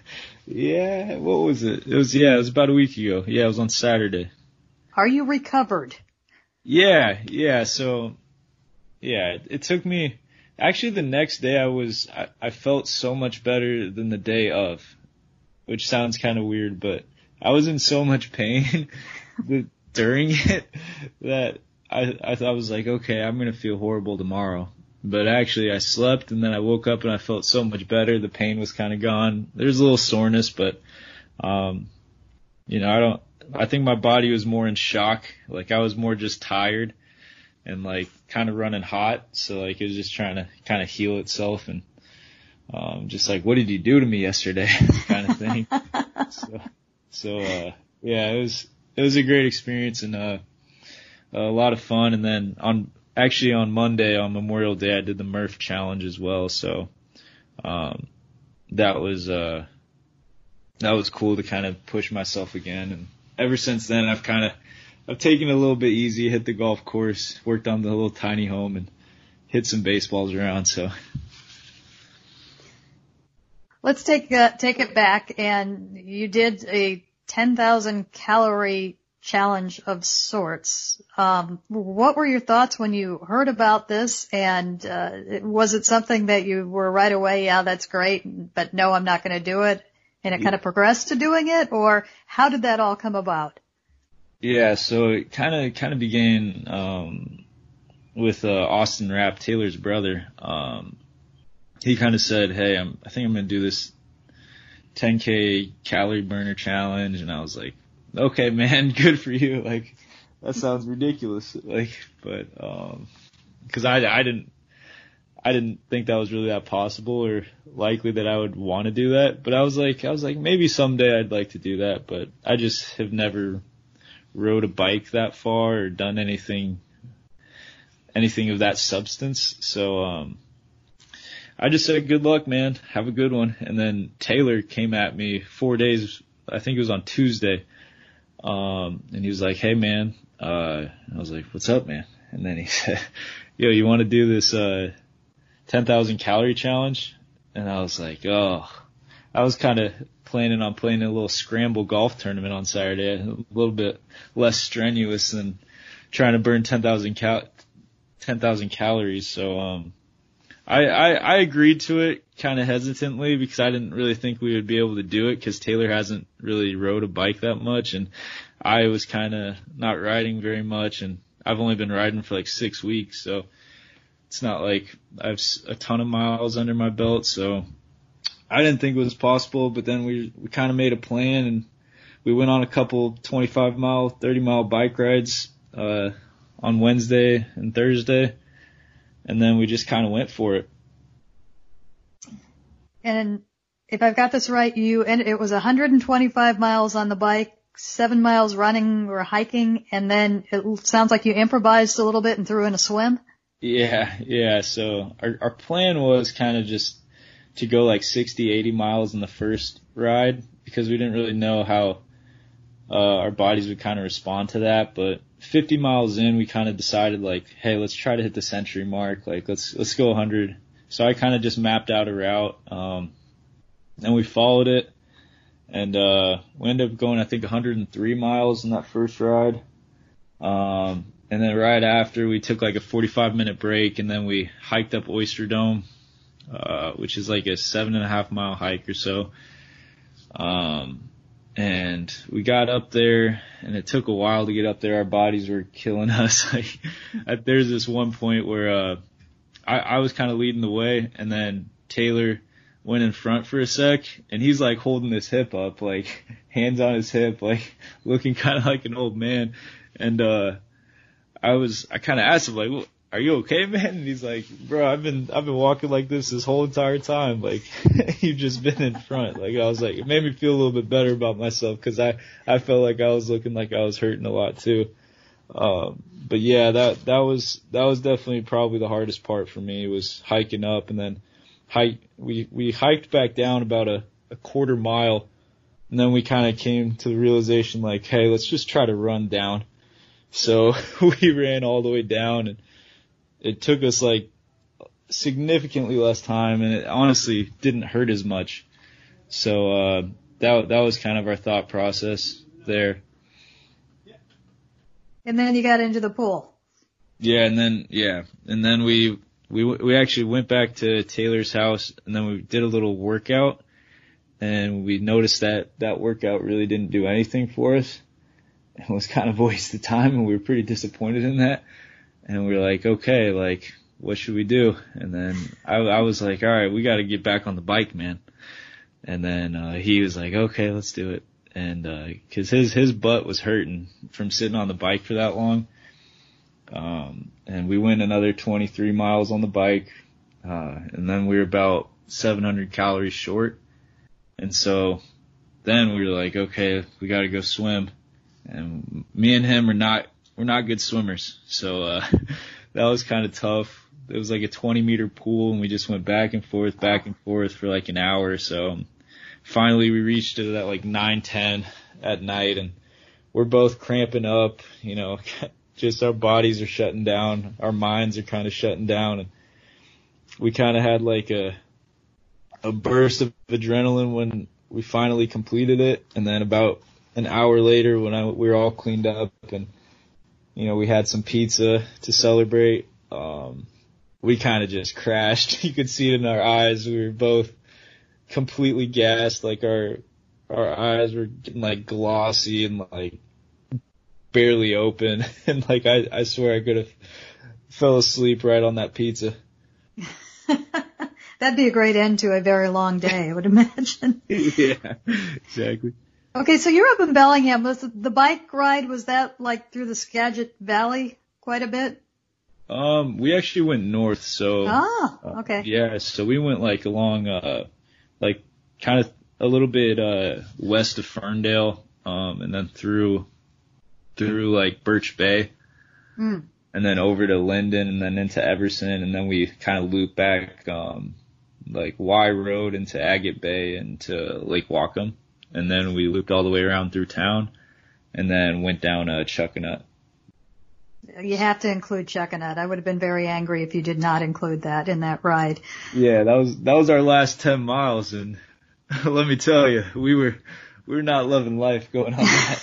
Yeah. What was it? It was, yeah, it was about a week ago. Yeah, it was on Saturday. Are you recovered? Yeah. Yeah. So, yeah, it, it took me. Actually, the next day I was, I, I felt so much better than the day of, which sounds kind of weird, but I was in so much pain during it that I, I thought I was like, okay, I'm going to feel horrible tomorrow. But actually I slept and then I woke up and I felt so much better. The pain was kind of gone. There's a little soreness, but, um, you know, I don't, I think my body was more in shock. Like I was more just tired and like kind of running hot. So like it was just trying to kind of heal itself and, um, just like, what did you do to me yesterday? kind of thing. so, so, uh, yeah, it was, it was a great experience and, uh, a lot of fun. And then on, actually on Monday, on Memorial Day, I did the Murph Challenge as well. So, um, that was, uh, that was cool to kind of push myself again. And ever since then, I've kind of, I've taken it a little bit easy, hit the golf course, worked on the little tiny home, and hit some baseballs around. So let's take uh, take it back. And you did a ten thousand calorie challenge of sorts. Um, what were your thoughts when you heard about this? And uh, was it something that you were right away, yeah, that's great, but no, I'm not going to do it? And it kind of progressed to doing it, or how did that all come about? Yeah, so it kind of kind of began um, with uh, Austin Rapp, Taylor's brother. Um, he kind of said, "Hey, I'm, I think I'm going to do this ten K calorie burner challenge," and I was like, "Okay, man, good for you." Like, that sounds ridiculous. Like, but um, because I I didn't I didn't think that was really that possible or likely that I would want to do that. But I was like, I was like, maybe someday I'd like to do that. But I just have never rode a bike that far or done anything, anything of that substance. So, um, I just said, good luck, man. Have a good one. And then Taylor came at me four days, I think it was on Tuesday. Um, and he was like, hey man, uh, I was like, what's up, man? And then he said, yo, you want to do this, uh, ten thousand calorie challenge? And I was like, oh, I was kind of planning on playing a little scramble golf tournament on Saturday, a little bit less strenuous than trying to burn ten thousand cal- ten thousand calories. So, um, I, I, I agreed to it kind of hesitantly because I didn't really think we would be able to do it because Taylor hasn't really rode a bike that much and I was kind of not riding very much and I've only been riding for like six weeks. So it's not like I have a ton of miles under my belt. So I didn't think it was possible, but then we we kind of made a plan and we went on a couple twenty-five mile, thirty mile bike rides uh, on Wednesday and Thursday, and then we just kind of went for it. And if I've got this right, you and it was one hundred twenty-five miles on the bike, seven miles running or hiking, and then it sounds like you improvised a little bit and threw in a swim. Yeah, yeah. So our our plan was kind of just to go like sixty, eighty miles in the first ride because we didn't really know how uh, our bodies would kind of respond to that. But fifty miles in, we kind of decided like, hey, let's try to hit the century mark. Like let's let's go one hundred. So I kind of just mapped out a route, um, and we followed it, and uh, we ended up going I think one hundred three miles in that first ride. Um, and then right after we took like a forty-five minute break, and then we hiked up Oyster Dome, uh, which is like a seven and a half mile hike or so. Um, and we got up there, and it took a while to get up there. Our bodies were killing us. Like, there's this one point where, uh, I, I was kind of leading the way, and then Taylor went in front for a sec, and he's like holding his hip up, like hands on his hip, like looking kind of like an old man. And, uh, I was, I kind of asked him like, well, are you okay, man? And he's like, bro, I've been, I've been walking like this this whole entire time. Like, you've just been in front. Like, I was like, it made me feel a little bit better about myself because I, I felt like I was looking like I was hurting a lot too. Um, but yeah, that, that was, that was definitely probably the hardest part for me was hiking up and then hike, we, we hiked back down about a, a quarter mile. And then we kind of came to the realization like, hey, let's just try to run down. So we ran all the way down, and it took us like significantly less time, and it honestly didn't hurt as much. So, uh, that, that was kind of our thought process there. And then you got into the pool. Yeah, and then yeah, and then we we we actually went back to Taylor's house, and then we did a little workout, and we noticed that that workout really didn't do anything for us. It was kind of a waste of time, and we were pretty disappointed in that. And we were like, okay, like what should we do? And then I, I was like, all right, we got to get back on the bike, man. And then uh, he was like, okay, let's do it. And uh 'cause his his butt was hurting from sitting on the bike for that long. Um, and we went another twenty-three miles on the bike, uh, and then we were about seven hundred calories short. And so then we were like, okay, we got to go swim. And me and him are not we're not good swimmers, so uh, that was kind of tough. It was like a twenty meter pool, and we just went back and forth, back and forth for like an hour or so. Finally, we reached it at like nine ten at night, and we're both cramping up. You know, just our bodies are shutting down, our minds are kind of shutting down, and we kind of had like a a burst of adrenaline when we finally completed it, and then about an hour later, when I, we were all cleaned up and, you know, we had some pizza to celebrate, um, we kind of just crashed. You could see it in our eyes. We were both completely gassed. Like our, our eyes were getting like glossy and like barely open. And like, I, I swear I could have fell asleep right on that pizza. That'd be a great end to a very long day, I would imagine. Yeah, exactly. Okay, so you're up in Bellingham. Was the bike ride, was that like through the Skagit Valley quite a bit? Um, we actually went north, so. Ah, okay. Uh, yeah, so we went like along, uh, like kind of a little bit, uh, west of Ferndale, um, and then through, through like Birch Bay. Mm. And then over to Linden and then into Everson, and then we kind of looped back, um, like Y Road into Agate Bay and to Lake Whatcom. And then we looped all the way around through town, and then went down uh, Chuckanut. You have to include Chuckanut. I would have been very angry if you did not include that in that ride. Yeah, that was that was our last ten miles, and let me tell you, we were we were not loving life going on that.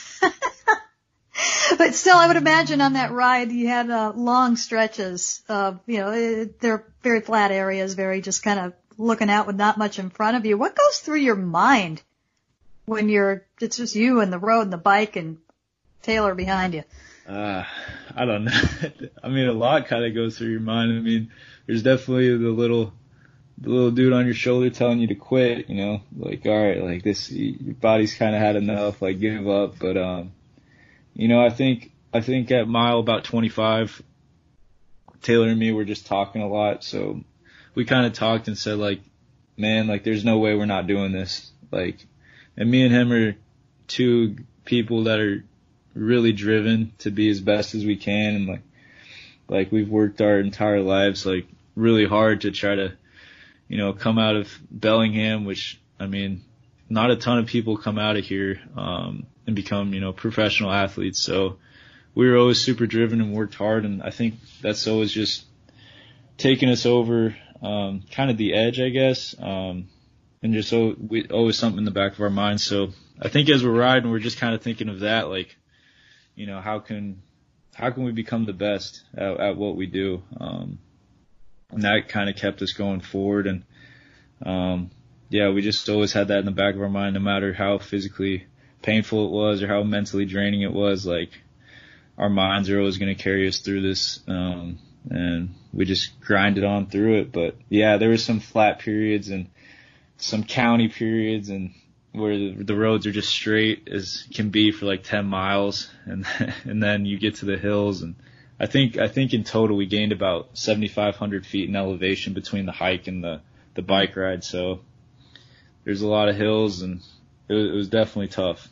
But still, I would imagine on that ride you had uh, long stretches of, you know, it, they're very flat areas, very just kind of looking out with not much in front of you. What goes through your mind when you're, it's just you and the road and the bike and Taylor behind you? Uh, I don't know. I mean, a lot kind of goes through your mind. I mean, there's definitely the little, the little dude on your shoulder telling you to quit, you know, like, all right, like this, your body's kind of had enough, like give up. But, um, you know, I think, I think at mile about twenty-five, Taylor and me were just talking a lot. So we kind of talked and said like, man, like there's no way we're not doing this. Like, and me and him are two people that are really driven to be as best as we can. And like, like we've worked our entire lives, like really hard to try to, you know, come out of Bellingham, which, I mean, not a ton of people come out of here, um, and become, you know, professional athletes. So we were always super driven and worked hard. And I think that's always just taken us over, um, kind of the edge, I guess. Um, and just so we always something in the back of our minds. So I think as we're riding, we're just kind of thinking of that, like, you know, how can, how can we become the best at, at what we do? Um, and that kind of kept us going forward. And, um, yeah, we just always had that in the back of our mind, no matter how physically painful it was or how mentally draining it was. Like, our minds are always going to carry us through this. Um, and we just grinded on through it. But yeah, there were some flat periods and some county periods and where the, the roads are just straight as can be for like ten miles. And, and then you get to the hills. And I think, I think in total we gained about seventy-five hundred feet in elevation between the hike and the, the bike ride. So there's a lot of hills and it was, it was definitely tough.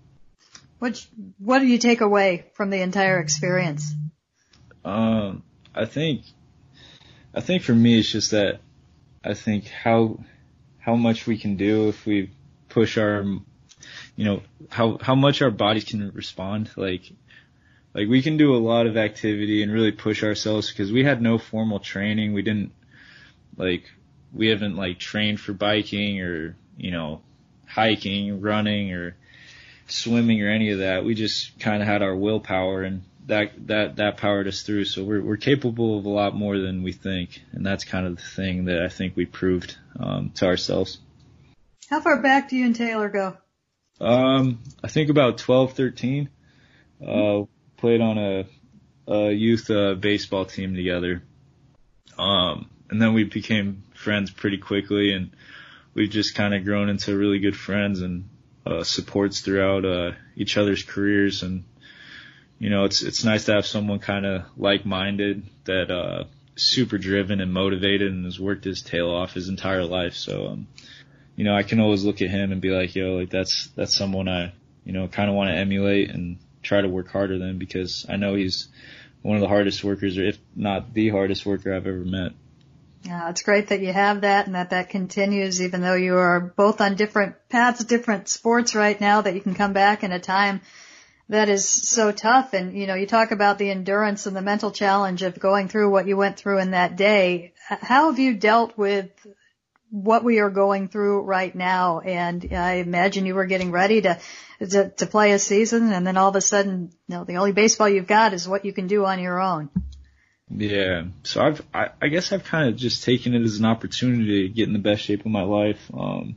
What, what do you take away from the entire experience? Um, I think, I think for me it's just that I think how, how much we can do if we push our, you know, how, how much our bodies can respond. Like, like we can do a lot of activity and really push ourselves because we had no formal training. We didn't like, we haven't like trained for biking or, you know, hiking, running or swimming or any of that. We just kind of had our willpower and that, that, that powered us through. So we're, we're capable of a lot more than we think. And that's kind of the thing that I think we proved, um, to ourselves. How far back do you and Taylor go? Um, I think about twelve, thirteen. Uh, played on a, a youth, uh, baseball team together. Um, and then we became friends pretty quickly and we've just kind of grown into really good friends and, uh, supports throughout, uh, each other's careers. And, you know, it's, it's nice to have someone kind of like-minded that, uh, super driven and motivated and has worked his tail off his entire life. So, um, you know, I can always look at him and be like, yo, like that's, that's someone I, you know, kind of want to emulate and try to work harder than because I know he's one of the hardest workers, or if not the hardest worker I've ever met. Yeah, it's great that you have that and that that continues, even though you are both on different paths, different sports right now, that you can come back in a time that is so tough. And, you know, you talk about the endurance and the mental challenge of going through what you went through in that day. How have you dealt with what we are going through right now? And I imagine you were getting ready to, to, to play a season, and then all of a sudden, you know, the only baseball you've got is what you can do on your own. Yeah. So I've, I, I guess I've kind of just taken it as an opportunity to get in the best shape of my life. Um,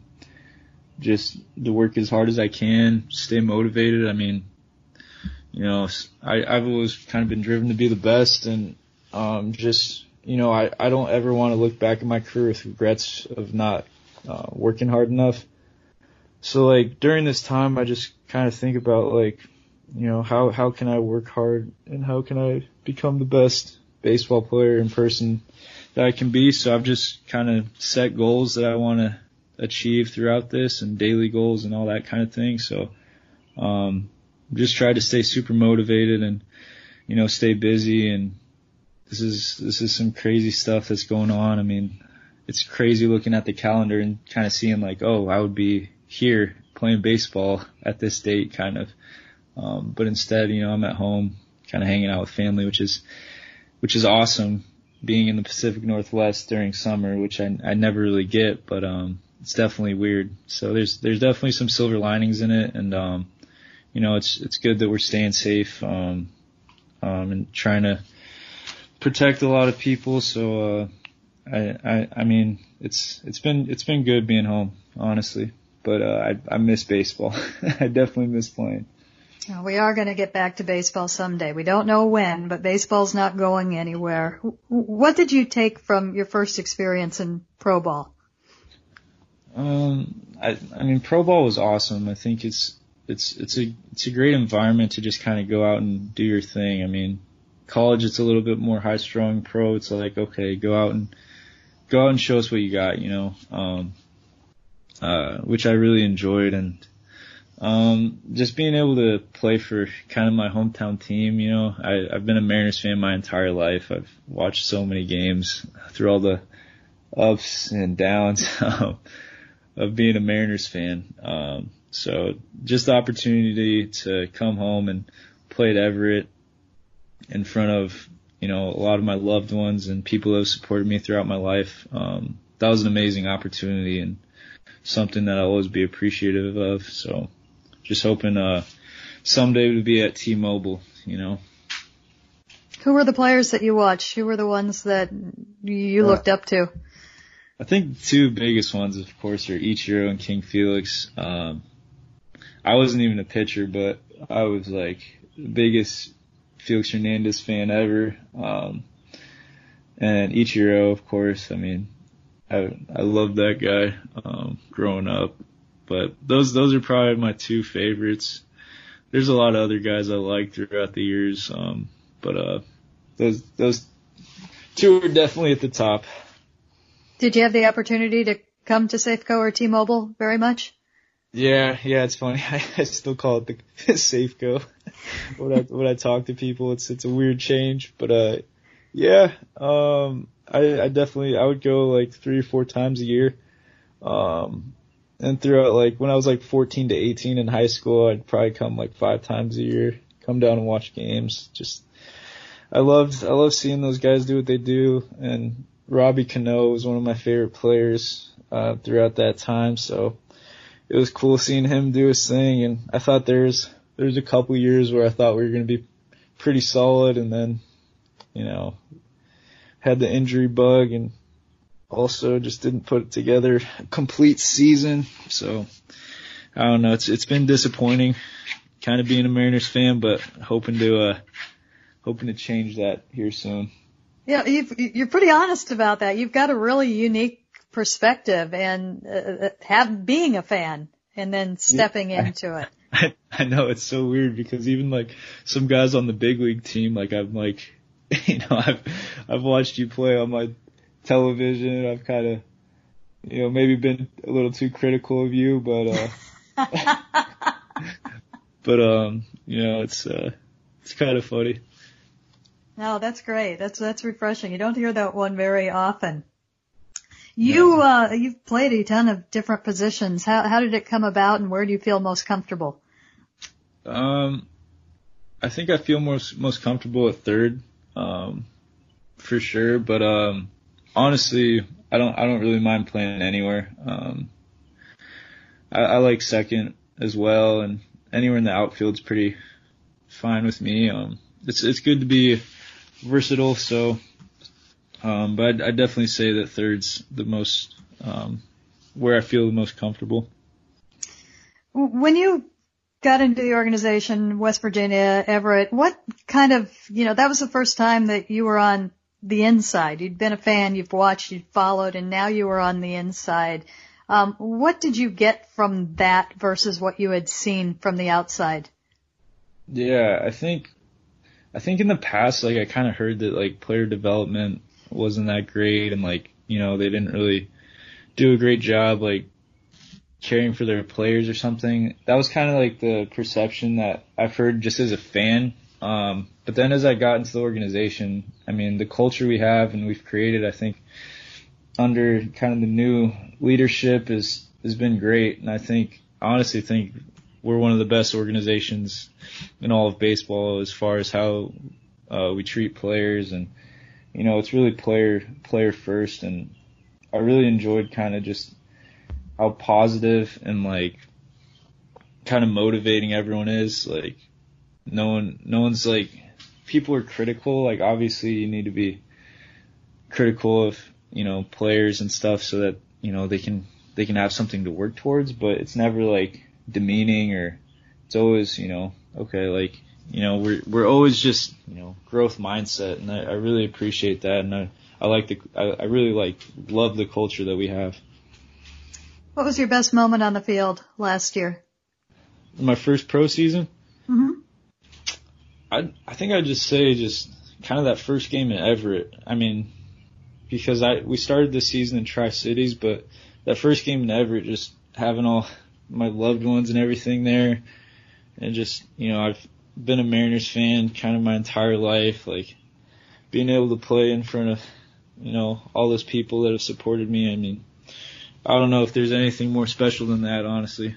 just to work as hard as I can, stay motivated. I mean, you know, I, I've always kind of been driven to be the best, and, um, just, you know, I, I don't ever want to look back at my career with regrets of not, uh, working hard enough. So like during this time, I just kind of think about like, you know, how, how can I work hard and how can I become the best baseball player in person that I can be. So I've just kind of set goals that I want to achieve throughout this and daily goals and all that kind of thing. So, um, just try to stay super motivated and, you know, stay busy. And this is, this is some crazy stuff that's going on. I mean, it's crazy looking at the calendar and kind of seeing like, oh, I would be here playing baseball at this date kind of. Um, but instead, you know, I'm at home kind of hanging out with family, which is, which is awesome, being in the Pacific Northwest during summer, which I, I never really get, but, um, it's definitely weird. So there's, there's definitely some silver linings in it. And, um, you know, it's, it's good that we're staying safe, um, um, and trying to protect a lot of people. So, uh, I, I, I mean, it's, it's been, it's been good being home, honestly, but, uh, I, I miss baseball. I definitely miss playing. Well, we are going to get back to baseball someday. We don't know when, but baseball's not going anywhere. What did you take from your first experience in pro ball? Um, I, I mean, pro ball was awesome. I think it's it's it's a it's a great environment to just kind of go out and do your thing. I mean, college it's a little bit more high strung. Pro, it's like, okay, go out and go out and show us what you got, you know. Um, uh, which I really enjoyed, and um, just being able to play for kind of my hometown team. You know, I, I've been a Mariners fan my entire life. I've watched so many games through all the ups and downs of being a Mariners fan. Um, so just the opportunity to come home and play at Everett in front of, you know, a lot of my loved ones and people that have supported me throughout my life. Um, that was an amazing opportunity and something that I'll always be appreciative of. So just hoping, uh, someday to be at T-Mobile, you know. Who were the players that you watched? Who were the ones that you looked uh, up to? I think the two biggest ones, of course, are Ichiro and King Felix. Um, I wasn't even a pitcher, but I was like the biggest Felix Hernandez fan ever. Um, and Ichiro, of course. I mean, I I loved that guy um, growing up. But those those are probably my two favorites. There's a lot of other guys I like throughout the years, um, but uh, those those two are definitely at the top. Did you have the opportunity to come to Safeco or T-Mobile very much? Yeah, yeah, it's funny. I, I still call it the Safeco when I when I talk to people. It's it's a weird change, but uh, yeah, um, I I definitely I would go like three or four times a year, um, and throughout like when I was like fourteen to eighteen in high school, I'd probably come like five times a year, come down and watch games. Just I loved I love seeing those guys do what they do, and Robbie Cano was one of my favorite players uh, throughout that time, so it was cool seeing him do his thing. And I thought there's there's a couple years where I thought we were going to be pretty solid, and then, you know, had the injury bug and also just didn't put it together a complete season. So I don't know. It's it's been disappointing, kind of being a Mariners fan, but hoping to uh, hoping to change that here soon. Yeah, you've, you're pretty honest about that. You've got a really unique perspective and uh, have being a fan and then stepping yeah, into I, it. I, I know it's so weird because even like some guys on the big league team, like I'm like, you know, I've I've watched you play on my television. I've kind of, you know, maybe been a little too critical of you, but uh, but um, you know, it's uh, it's kind of funny. No, that's great. That's that's refreshing. You don't hear that one very often. You uh you've played a ton of different positions. How how did it come about, and where do you feel most comfortable? Um, I think I feel most most comfortable at third, um, for sure. But um, honestly, I don't I don't really mind playing anywhere. Um, I, I like second as well, and anywhere in the outfield's pretty fine with me. Um, it's it's good to be versatile, so um but I'd, I'd definitely say that third's the most um where I feel the most comfortable. When you got into the organization, West Virginia, Everett, what kind of, you know, that was the first time that you were on the inside. You'd been a fan, you've watched, you'd followed, and now you were on the inside. Um what did you get from that versus what you had seen from the outside? Yeah, I think I think in the past, like, I kind of heard that, like, player development wasn't that great and, like, you know, they didn't really do a great job, like, caring for their players or something. That was kind of, like, the perception that I've heard just as a fan. Um, but then as I got into the organization, I mean, the culture we have and we've created, I think, under kind of the new leadership is has been great. And I think, I honestly think we're one of the best organizations in all of baseball as far as how uh, we treat players, and you know, it's really player player first. And I really enjoyed kind of just how positive and like kind of motivating everyone is. Like no one, no one's like, people are critical. Like obviously you need to be critical of, you know, players and stuff so that, you know, they can they can have something to work towards. But it's never like demeaning, or it's always, you know, okay, like, you know, we're we're always just, you know, growth mindset, and I, I really appreciate that, and I, I like the I, I really like love the culture that we have. What was your best moment on the field last year? My first pro season? Mm-hmm. I I think I'd just say just kind of that first game in Everett. I mean, because I we started the season in Tri-Cities, but that first game in Everett, just having all my loved ones and everything there, and just, you know, I've been a Mariners fan kind of my entire life, like being able to play in front of, you know, all those people that have supported me. I mean, I don't know if there's anything more special than that, honestly.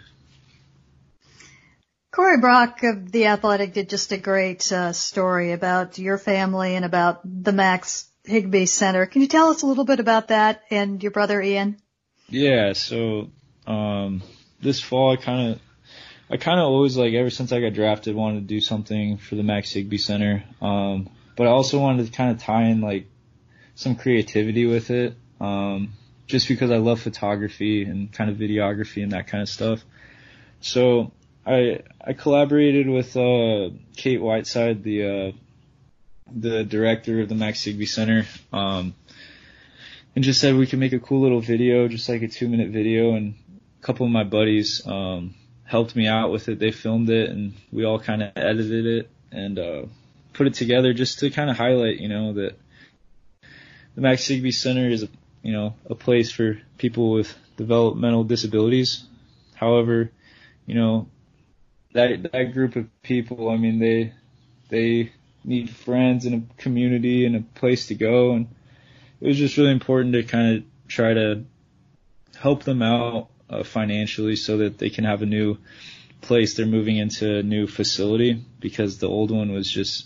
Corey Brock of The Athletic did just a great uh, story about your family and about the Max Higbee Center. Can you tell us a little bit about that and your brother Ian? Yeah, so um, this fall I kind of I kind of always, like, ever since I got drafted, wanted to do something for the Max Higbee Center. Um, but I also wanted to kind of tie in, like, some creativity with it, um, just because I love photography and kind of videography and that kind of stuff. So I I collaborated with uh, Kate Whiteside, the uh, the director of the Max Higbee Center, um, and just said we could make a cool little video, just like a two-minute video, and a couple of my buddies um, helped me out with it. They filmed it, and we all kind of edited it and uh, put it together just to kind of highlight, you know, that the Max Higbee Center is, a, you know, a place for people with developmental disabilities. However, you know, that that group of people, I mean, they they need friends and a community and a place to go, and it was just really important to kind of try to help them out uh, financially so that they can have a new place. They're moving into a new facility because the old one was just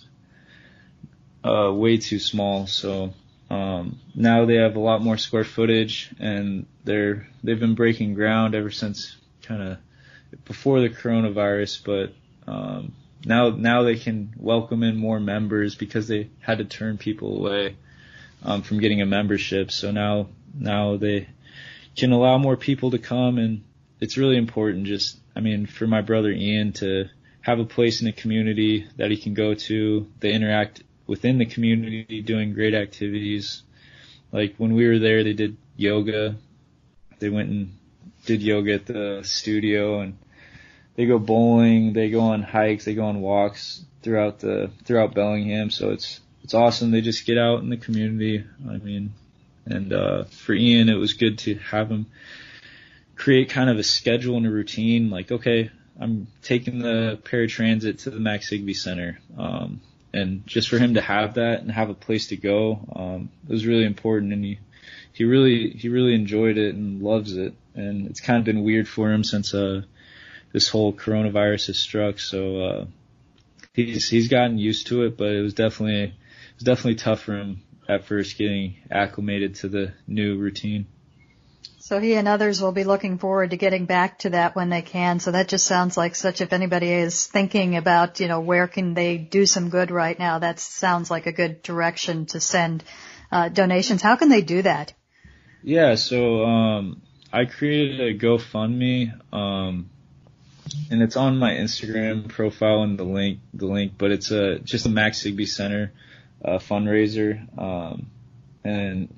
uh, way too small. So um, now they have a lot more square footage, and they're they've been breaking ground ever since kind of before the coronavirus, but um, now now they can welcome in more members because they had to turn people away um, from getting a membership. So now now they can allow more people to come, and it's really important. Just, I mean, for my brother Ian to have a place in the community that he can go to. They interact within the community, doing great activities. Like when we were there, they did yoga. They went and did yoga at the studio, and they go bowling, they go on hikes, they go on walks throughout the throughout Bellingham. So it's it's awesome. They just get out in the community. I mean, and uh, for Ian, it was good to have him create kind of a schedule and a routine. Like, okay, I'm taking the paratransit to the Max Higbee Center, um, and just for him to have that and have a place to go, um, it was really important. And he he really he really enjoyed it and loves it. And it's kind of been weird for him since uh, this whole coronavirus has struck. So uh, he's he's gotten used to it, but it was definitely it was definitely tough for him at first getting acclimated to the new routine. So he and others will be looking forward to getting back to that when they can. So that just sounds like such, if anybody is thinking about, you know, where can they do some good right now, that sounds like a good direction to send uh, donations. How can they do that? Yeah, so um, I created a GoFundMe, um, and it's on my Instagram profile and the link, the link, but it's a just a Max Higbee Center uh, fundraiser, um, and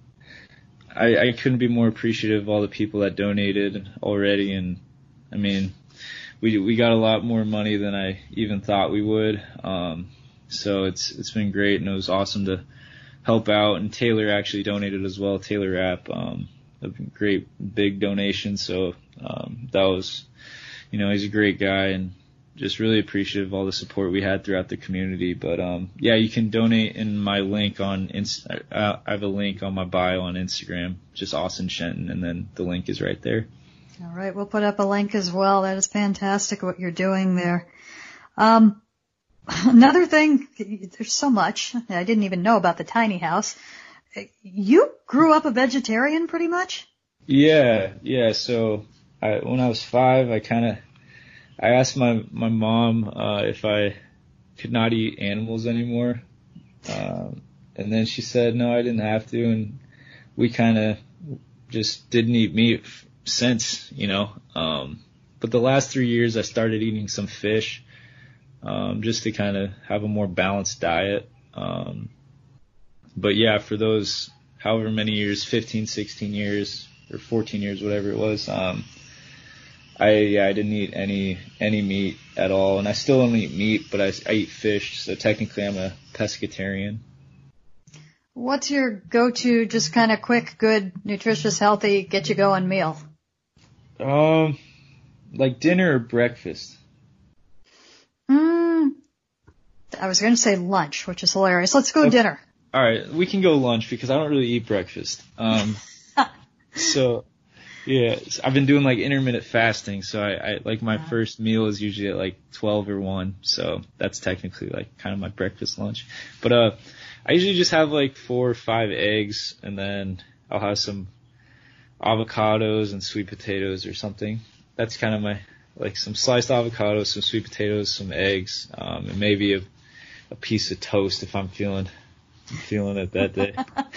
I, I couldn't be more appreciative of all the people that donated already. And I mean, we we got a lot more money than I even thought we would. Um, so it's it's been great, and it was awesome to help out. And Taylor actually donated as well. Taylor Rapp, um, a great big donation. So um, that was, you know, he's a great guy, and just really appreciative of all the support we had throughout the community. But um, yeah, you can donate in my link on Inst- uh, I have a link on my bio on Instagram, just Austin Shenton, and then the link is right there. All right, we'll put up a link as well. That is fantastic what you're doing there. Um, another thing, there's so much I didn't even know about the tiny house. You grew up a vegetarian pretty much? Yeah, yeah. So I, when I was five, I kind of I asked my my mom uh, if I could not eat animals anymore, um, and then she said no, I didn't have to, and we kind of just didn't eat meat f- since, you know. Um, but the last three years, I started eating some fish, um, just to kind of have a more balanced diet. Um, but yeah, for those however many years, fifteen, sixteen years, or fourteen years, whatever it was, um, I yeah I didn't eat any any meat at all, and I still don't eat meat, but I, I eat fish, so technically I'm a pescatarian. What's your go-to, just kind of quick, good, nutritious, healthy, get you going meal? Um, like dinner or breakfast? Mm, I was going to say lunch, which is hilarious. Let's go okay. dinner. All right, we can go lunch because I don't really eat breakfast. Um, so yeah, I've been doing like intermittent fasting, so I, I like my yeah. first meal is usually at like twelve or one, so that's technically like kind of my breakfast lunch. But uh. I usually just have like four or five eggs, and then I'll have some avocados and sweet potatoes or something. That's kind of my, like some sliced avocados, some sweet potatoes, some eggs, um, and maybe a, a piece of toast if I'm feeling, feeling it that day.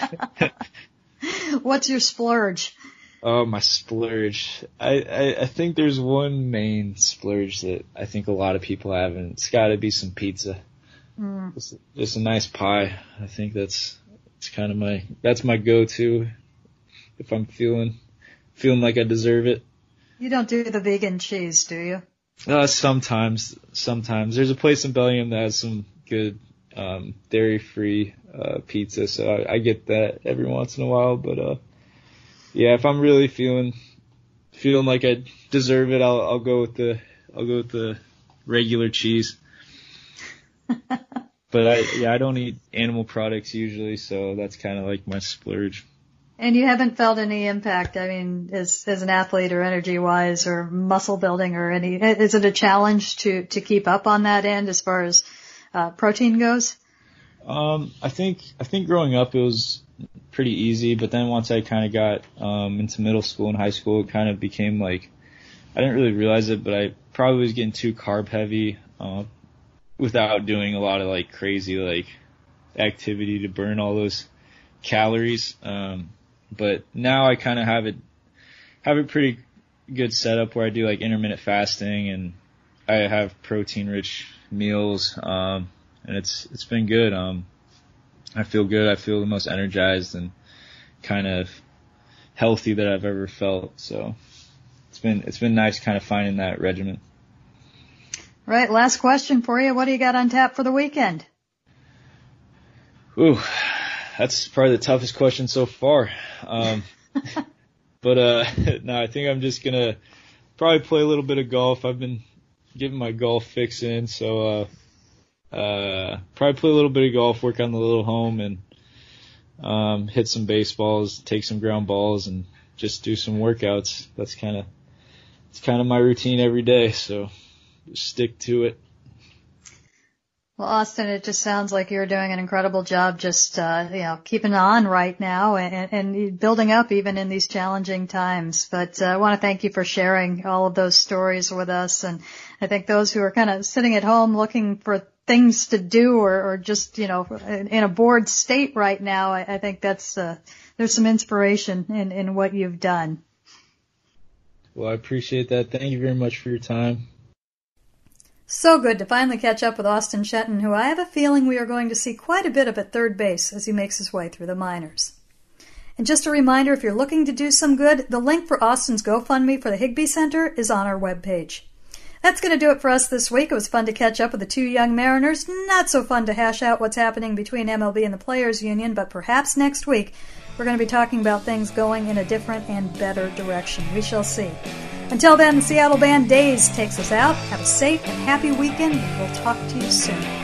What's your splurge? Oh, my splurge. I, I, I think there's one main splurge that I think a lot of people have, and it's gotta be some pizza. Mm. Just, just a nice pie. I think that's it's kind of my that's my go-to if I'm feeling feeling like I deserve it. You don't do the vegan cheese, do you? Uh, sometimes, sometimes. There's a place in Bellingham that has some good um, dairy-free uh, pizza, so I, I get that every once in a while. But uh, yeah, if I'm really feeling feeling like I deserve it, I'll I'll go with the I'll go with the regular cheese. But I, yeah, I don't eat animal products usually, so that's kind of like my splurge. And you haven't felt any impact, I mean, as, as an athlete or energy-wise or muscle building or any, is it a challenge to, to keep up on that end as far as, uh, protein goes? Um, I think, I think growing up it was pretty easy, but then once I kind of got, um, into middle school and high school, it kind of became like, I didn't really realize it, but I probably was getting too carb heavy, uh, without doing a lot of like crazy like activity to burn all those calories. Um, but now I kind of have it, have a pretty good setup where I do like intermittent fasting and I have protein rich meals. Um, and it's, it's been good. Um, I feel good. I feel the most energized and kind of healthy that I've ever felt. So it's been, it's been nice kind of finding that regimen. Right, last question for you. What do you got on tap for the weekend? Ooh, that's probably the toughest question so far. Um, but, uh, no, I think I'm just gonna probably play a little bit of golf. I've been getting my golf fix in, so, uh, uh, probably play a little bit of golf, work on the little home and, um, hit some baseballs, take some ground balls and just do some workouts. That's kind of, it's kind of my routine every day, so. Stick to it. Well, Austin, it just sounds like you're doing an incredible job just, uh, you know, keeping on right now and, and building up even in these challenging times. But uh, I want to thank you for sharing all of those stories with us. And I think those who are kind of sitting at home looking for things to do or, or just, you know, in, in a bored state right now, I, I think that's, uh, there's some inspiration in, in what you've done. Well, I appreciate that. Thank you very much for your time. So good to finally catch up with Austin Shenton, who I have a feeling we are going to see quite a bit of at third base as he makes his way through the minors. And just a reminder, if you're looking to do some good, the link for Austin's GoFundMe for the Higbee Center is on our webpage. That's going to do it for us this week. It was fun to catch up with the two young Mariners. Not so fun to hash out what's happening between M L B and the Players Union, but perhaps next week we're going to be talking about things going in a different and better direction. We shall see. Until then, the Seattle Band Days takes us out. Have a safe and happy weekend, and we'll talk to you soon.